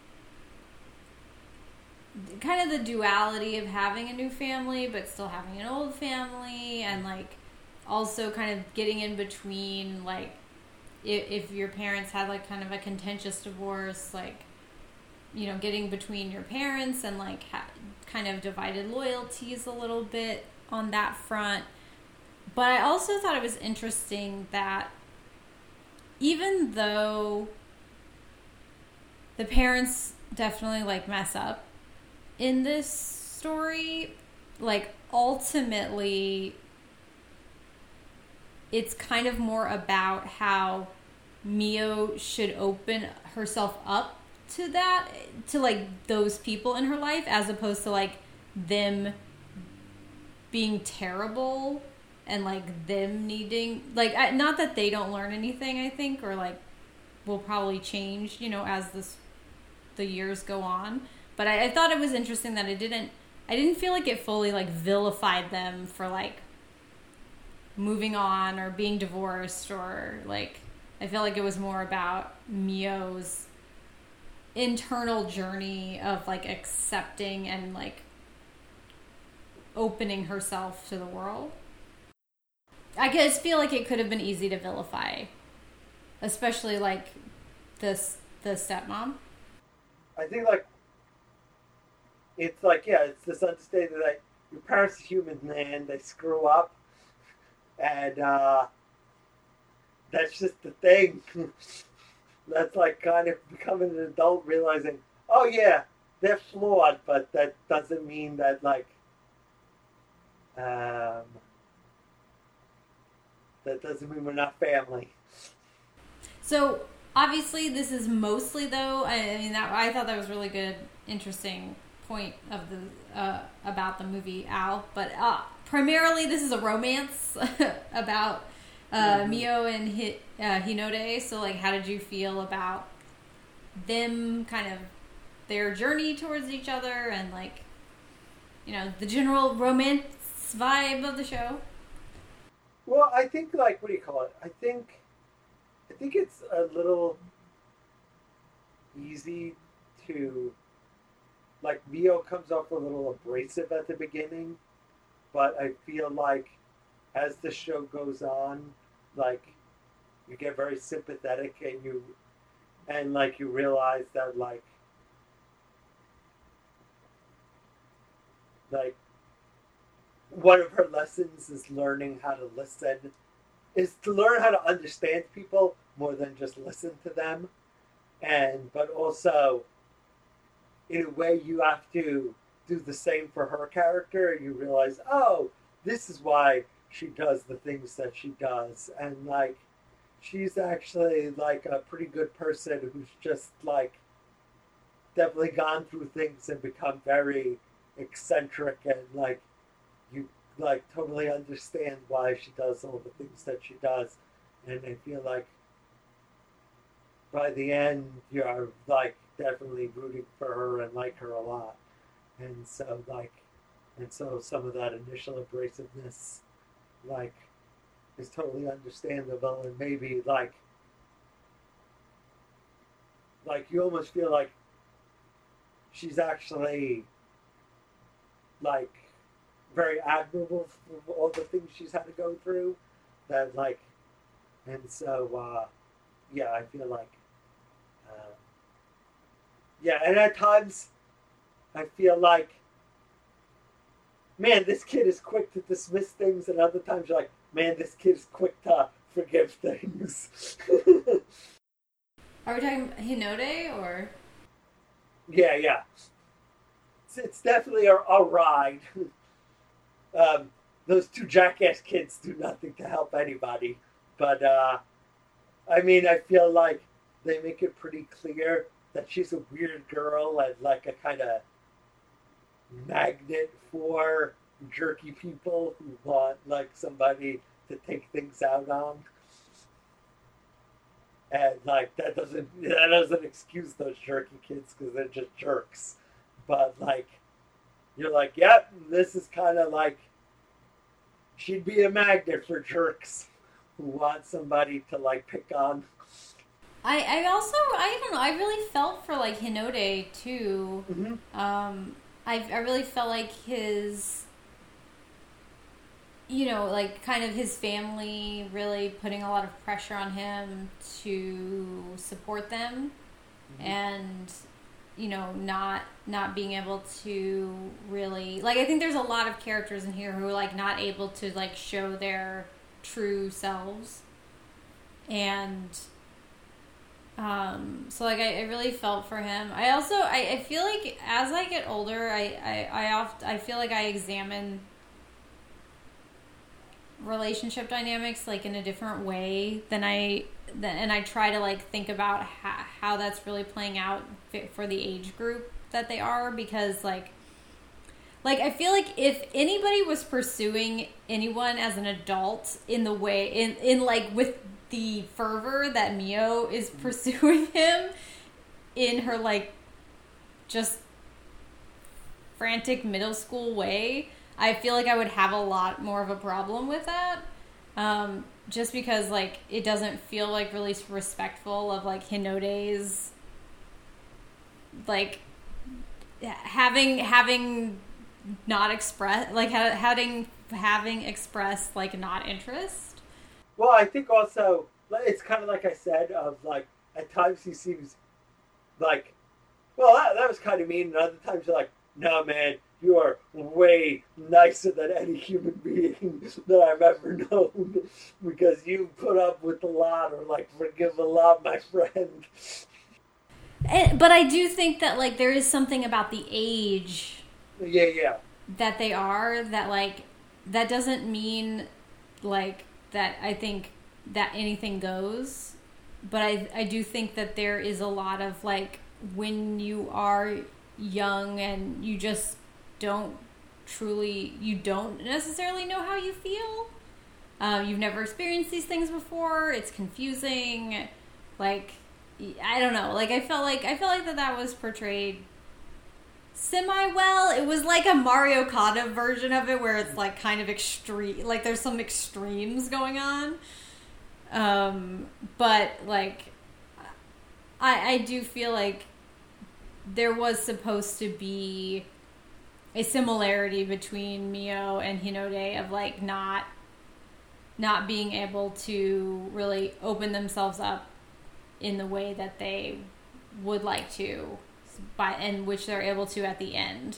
kind of the duality of having a new family but still having an old family, and, like, also kind of getting in between, like, if, if your parents had, like, kind of a contentious divorce, like, you know, getting between your parents and, like, ha- kind of divided loyalties a little bit on that front. But I also thought it was interesting that even though the parents definitely, like, mess up in this story, like, ultimately it's kind of more about how Mio should open herself up to that, to, like, those people in her life, as opposed to, like, them being terrible and like them needing like I, not that they don't learn anything, I think, or like will probably change, you know, as this the years go on. But I, I thought it was interesting that it didn't I didn't feel like it fully like vilified them for like moving on or being divorced, or like I feel like it was more about Mio's internal journey of like accepting and like opening herself to the world. I just feel like it could have been easy to vilify, especially like this the stepmom. I think like it's like yeah, it's this understanding that your parents are human, man. They screw up, and uh, that's just the thing. That's like kind of becoming an adult, realizing, oh yeah, they're flawed, but that doesn't mean that like um, that doesn't mean we're not family. So obviously, this is mostly though. I mean, that I thought that was really good, interesting point of the uh, about the movie Al. But uh, primarily, this is a romance about uh, mm-hmm. Mio and Hi, uh, Hinode. So, like, how did you feel about them? Kind of their journey towards each other, and like, you know, the general romance vibe of the show. Well, I think like what do you call it? I think. I think it's a little easy to, like, Mio comes off a little abrasive at the beginning, but I feel like as the show goes on, like, you get very sympathetic and you, and like, you realize that, like, like, one of her lessons is learning how to listen. Is to learn how to understand people more than just listen to them. And, but also, in a way, you have to do the same for her character. And you realize, oh, this is why she does the things that she does. And, like, she's actually, like, a pretty good person who's just, like, definitely gone through things and become very eccentric and, like, you like totally understand why she does all the things that she does, and I feel like by the end you're like definitely rooting for her and like her a lot, and so like and so some of that initial abrasiveness like is totally understandable, and maybe like like you almost feel like she's actually like very admirable for all the things she's had to go through. That like, and so uh, yeah, I feel like uh, yeah, and at times I feel like, man, this kid is quick to dismiss things, and other times you're like, man, this kid is quick to forgive things. Are we talking Hinode or? Yeah, yeah. It's, it's definitely a, a ride. Um, those two jackass kids do nothing to help anybody. But, uh, I mean, I feel like they make it pretty clear that she's a weird girl and like a kind of magnet for jerky people who want like somebody to take things out on. And like that doesn't that doesn't excuse those jerky kids because they're just jerks. But like you're like, yep, this is kind of like she'd be a magnet for jerks who want somebody to like pick on. I, I also I don't know I really felt for like Hinode too. Mm-hmm. Um, I I really felt like his, you know, like kind of his family really putting a lot of pressure on him to support them, mm-hmm. and you know not not being able to really like I think there's a lot of characters in here who are like not able to like show their true selves, and um so like I, I really felt for him. I also I, I feel like as I get older I I I, oft, I feel like I examine relationship dynamics like in a different way than I than, and I try to like think about how, how that's really playing out for the age group that they are, because like Like, I feel like if anybody was pursuing anyone as an adult in the way, in, in like, with the fervor that Mio is pursuing him in her, like, just frantic middle school way, I feel like I would have a lot more of a problem with that. Um, just because, like, it doesn't feel, like, really respectful of, like, Hinode's, like, having, having not express, like, having, having expressed, like, not interest. Well, I think also, it's kind of like I said, of, like, at times he seems like, well, that, that was kind of mean, and other times you're like, no, man, you are way nicer than any human being that I've ever known, because you put up with a lot, or, like, forgive a lot, my friend. And, but I do think that, like, there is something about the age Yeah, yeah. that they are, that, like, that doesn't mean, like, that I think that anything goes, but I, I do think that there is a lot of, like, when you are young and you just don't truly, you don't necessarily know how you feel. Uh, you've never experienced these things before. It's confusing. Like, I don't know. Like, I felt like, I felt like that that was portrayed semi well. It was like a Mario Kart version of it where it's like kind of extreme, like there's some extremes going on. Um, but like, I, I do feel like there was supposed to be a similarity between Mio and Hinode of like not not being able to really open themselves up in the way that they would like to, by and which they're able to at the end.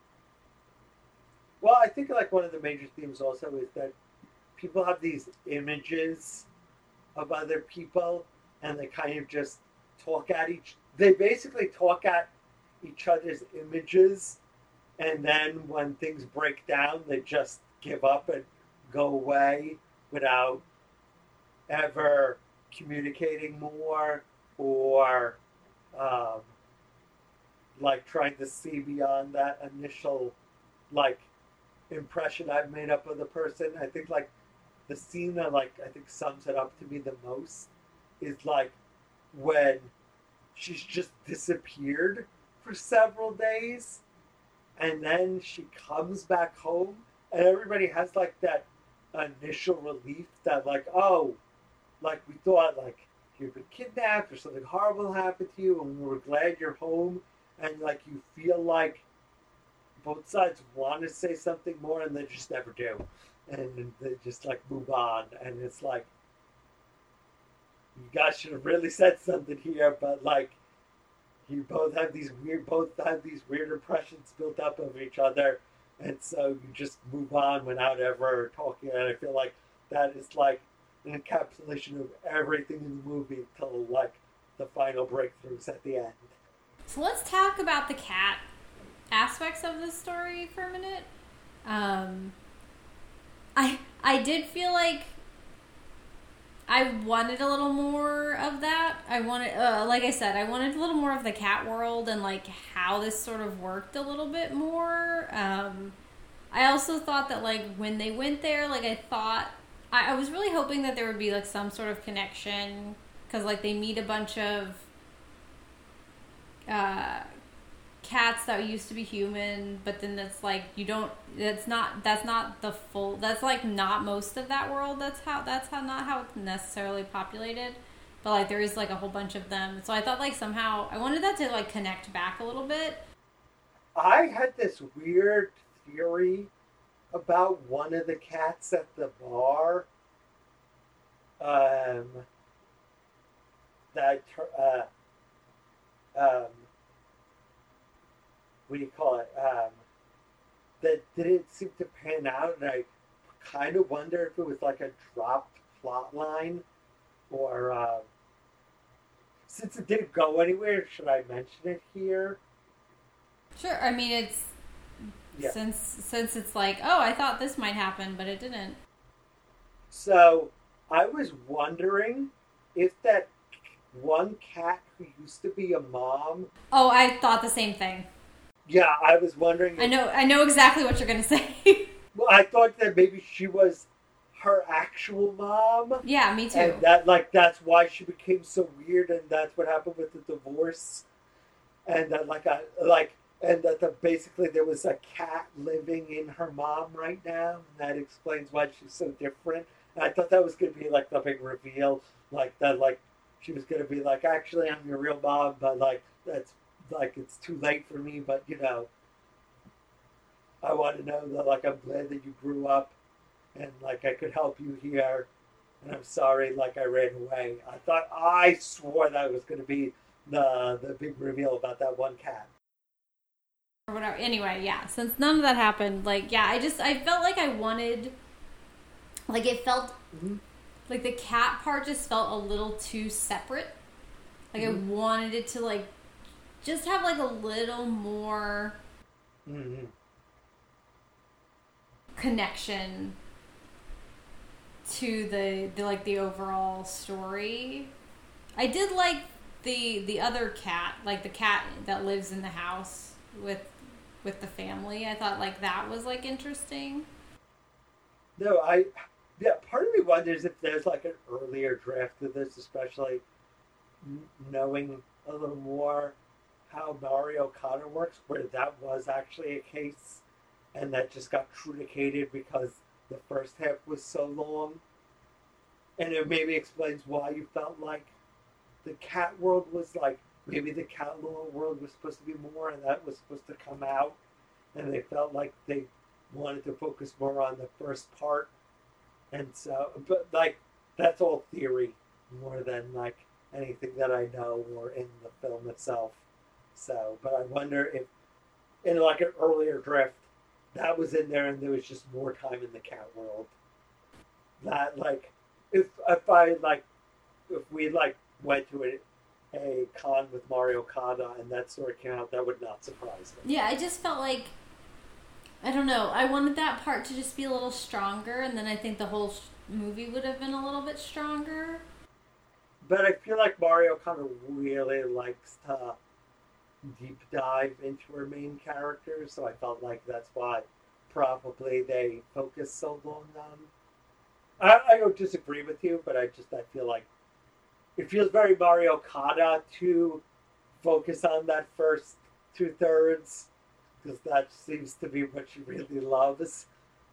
Well, I think like one of the major themes also is that people have these images of other people, and they kind of just talk at each. They basically talk at each other's images, and then when things break down, they just give up and go away without ever communicating more or um, like trying to see beyond that initial like impression I've made up of the person. I think like the scene that like I think sums it up to me the most is like when she's just disappeared for several days, and then she comes back home, and everybody has like that initial relief that like, oh, like we thought like you've been kidnapped or something horrible happened to you, and we're glad you're home, and like you feel like both sides want to say something more and they just never do, and they just like move on, and it's like you guys should have really said something here, but like you both have these weird both have these weird impressions built up of each other, and so you just move on without ever talking. And I feel like that is like an encapsulation of everything in the movie until like the final breakthroughs at the end. So let's talk about the cat aspects of this story for a minute. Um, I I did feel like I wanted a little more of that. I wanted, uh, like I said, I wanted a little more of the cat world and like how this sort of worked a little bit more. Um, I also thought that like when they went there, like I thought, I, I was really hoping that there would be like some sort of connection, because like they meet a bunch of uh, cats that used to be human, but then that's like you don't. That's not. That's not the full. That's like not most of that world. That's how. That's how not how it's necessarily populated. But like there is like a whole bunch of them. So I thought like somehow I wanted that to like connect back a little bit. I had this weird theory about one of the cats at the bar. Um. That. Uh. Um. What do you call it? Um, that didn't seem to pan out, and I kind of wonder if it was like a dropped plot line, or uh, since it didn't go anywhere, should I mention it here? Sure. I mean, it's yeah. since since it's like, oh, I thought this might happen, but it didn't. So I was wondering if that one cat who used to be a mom. Oh, I thought the same thing. Yeah, I was wondering. I know, I know exactly what you're gonna say. Well, I thought that maybe she was her actual mom. Yeah, me too. And that, like, that's why she became so weird, and that's what happened with the divorce. And that, like, I like, and that the, basically there was a cat living in her mom right now, and that explains why she's so different. And I thought that was going to be like the big reveal, like that, like she was going to be like, actually, I'm your real mom, but like that's like it's too late for me. But you know, I want to know that, like, I'm glad that you grew up, and like I could help you here, and I'm sorry, like I ran away. I thought I swore that was going to be the the big reveal about that one cat. Or whatever. Anyway, yeah, since none of that happened, like, yeah, I just, I felt like I wanted, like, it felt, mm-hmm. like, the cat part just felt a little too separate. Like, mm-hmm. I wanted it to, like, just have, like, a little more mm-hmm. connection to the, the, like, the overall story. I did like the, the other cat, like, the cat that lives in the house with with the family. I thought, like, that was, like, interesting. No, I, yeah, part of me wonders if there's, like, an earlier draft of this, especially knowing a little more how Mari Okada works, where that was actually a case, and that just got truncated because the first half was so long. And it maybe explains why you felt like the cat world was, like, maybe the cat law world was supposed to be more, and that was supposed to come out, and they felt like they wanted to focus more on the first part, and so, but like that's all theory more than like anything that I know or in the film itself. So, but I wonder if in like an earlier draft that was in there, and there was just more time in the cat world. That like if if I like if we like went to it. A con with Mari Okada and that story came out, that would not surprise me. Yeah, I just felt like, I don't know, I wanted that part to just be a little stronger, and then I think the whole movie would have been a little bit stronger. But I feel like Mari Okada really likes to deep dive into her main characters, so I felt like that's why probably they focus so long on. I, I don't disagree with you, but I just I feel like it feels very Mari Okada to focus on that first two thirds, because that seems to be what she really loves.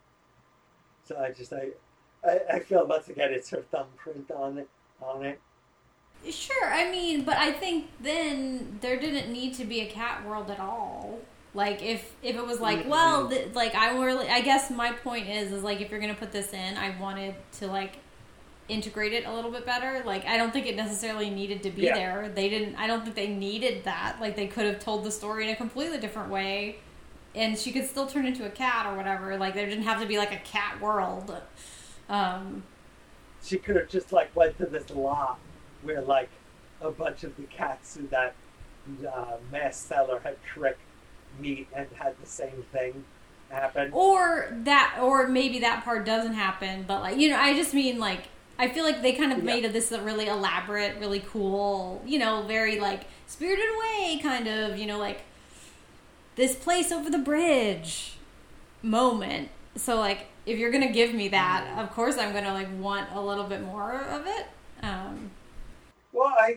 So I just I, I I feel once again it's her thumbprint on it on it. Sure, I mean, but I think then there didn't need to be a cat world at all. Like if if it was like, mm-hmm. well, th- like I really, I guess my point is is like if you're gonna put this in, I wanted to like. Integrate it a little bit better. Like I don't think it necessarily needed to be yeah. there. They didn't I don't think they needed that. Like they could have told the story in a completely different way and she could still turn into a cat or whatever. Like there didn't have to be like a cat world. Um she could have just like went to this lot where like a bunch of the cats who that uh, mass seller had tricked meet and had the same thing happen. Or that or maybe that part doesn't happen, but like you know, I just mean like I feel like they kind of yeah. made this a really elaborate, really cool, you know, very, like, Spirited Away kind of, you know, like, this place over the bridge moment. So, like, if you're going to give me that, of course I'm going to, like, want a little bit more of it. Um, well, I...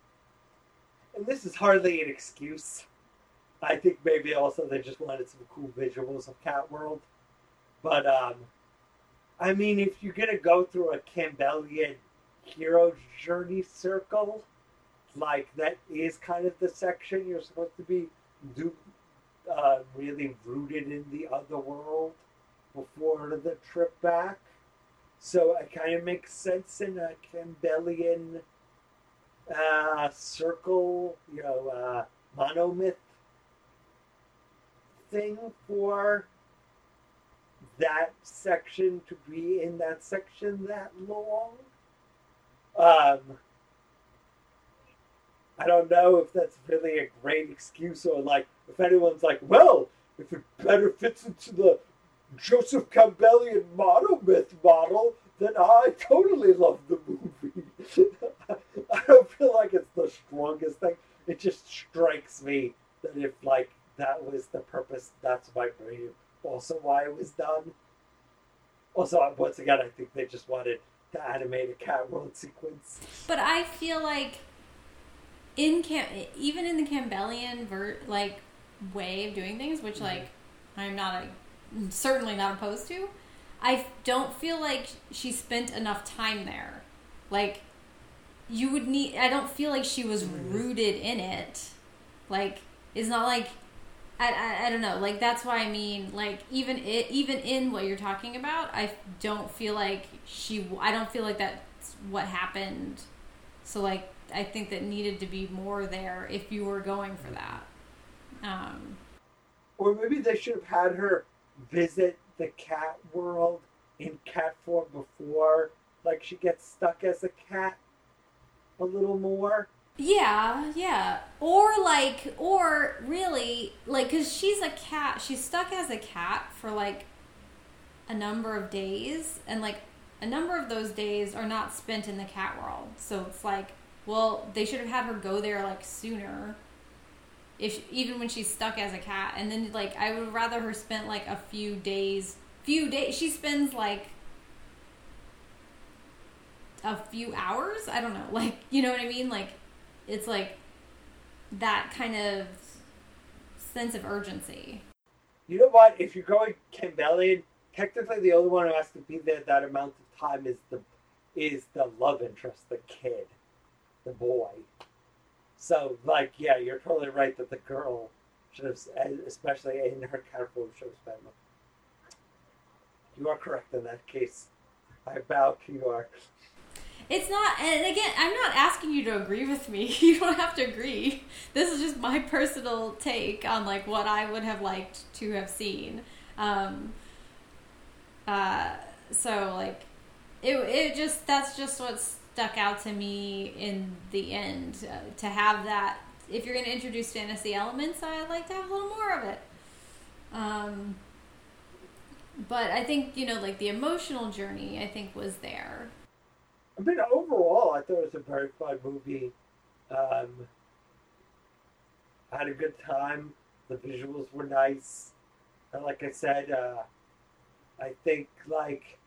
And this is hardly an excuse. I think maybe also they just wanted some cool visuals of Cat World. But, um... I mean, if you're going to go through a Campbellian hero journey circle, like, that is kind of the section you're supposed to be do, uh, really rooted in the other world before the trip back. So it kind of makes sense in a Campbellian uh, circle, you know, uh, monomyth thing for that section to be in that section that long. Um, I don't know if that's really a great excuse or like if anyone's like, well, if it better fits into the Joseph Campbellian monomyth model, then I totally love the movie. I don't feel like it's the strongest thing. It just strikes me that if like that was the purpose. That's my brain. Also, why it was done. Also, once again, I think they just wanted to animate a Cat World sequence. But I feel like in Cam- even in the Campbellian ver- like way of doing things, which mm-hmm. like I'm not a certainly not opposed to, I don't feel like she spent enough time there. Like you would need. I don't feel like she was mm-hmm. rooted in it. Like it's not like. I, I, I don't know, like, that's why I mean, like, even it, even in what you're talking about, I don't feel like she, I don't feel like that's what happened, so, like, I think that needed to be more there if you were going for that. Um, or maybe they should have had her visit the cat world in cat form before, like, she gets stuck as a cat a little more. Yeah, yeah. Or, like, or really, like, because she's a cat. She's stuck as a cat for, like, a number of days. And, like, a number of those days are not spent in the cat world. So it's like, well, they should have had her go there, like, sooner. If even when she's stuck as a cat. And then, like, I would rather her spent, like, a few days. Few days. She spends, like, a few hours? I don't know. Like, you know what I mean? Like, it's like that kind of sense of urgency. You know what? If you're going Campbellian, technically the only one who has to be there that amount of time is the is the love interest, the kid, the boy. So, like, yeah, you're totally right that the girl should have, especially in her cat form, should have spent. You are correct in that case. I bow to your. It's not, and again, I'm not asking you to agree with me. You don't have to agree. This is just my personal take on, like, what I would have liked to have seen. Um, uh, so, like, it it just, that's just what stuck out to me in the end. Uh, to have that, if you're going to introduce fantasy elements, I'd like to have a little more of it. Um, but I think, you know, like, the emotional journey, I think, was there. I mean, overall, I thought it was a very fun movie. Um, I had a good time. The visuals were nice. And like I said, uh, I think, like,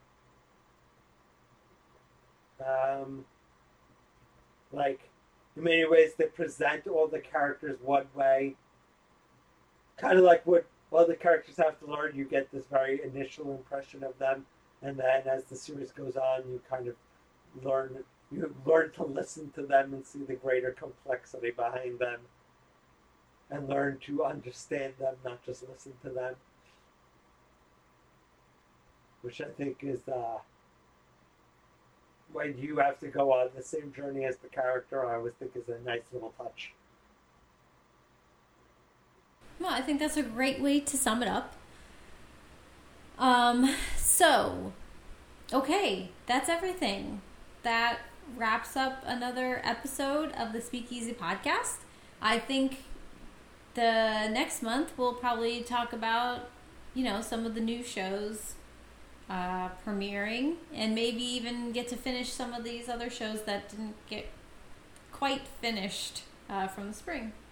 um, like, in many ways, they present all the characters one way. Kind of like what all the characters have to learn. You get this very initial impression of them. And then as the series goes on, you kind of learn you learn to listen to them and see the greater complexity behind them and learn to understand them, not just listen to them, which I think is uh, when you have to go on the same journey as the character, I always think is a nice little touch. Well, I think that's a great way to sum it up. Um, so, okay, that's everything. That wraps up another episode of the Speakeasy Podcast. I think the next month we'll probably talk about, you know, some of the new shows uh, premiering, and maybe even get to finish some of these other shows that didn't get quite finished uh, from the spring.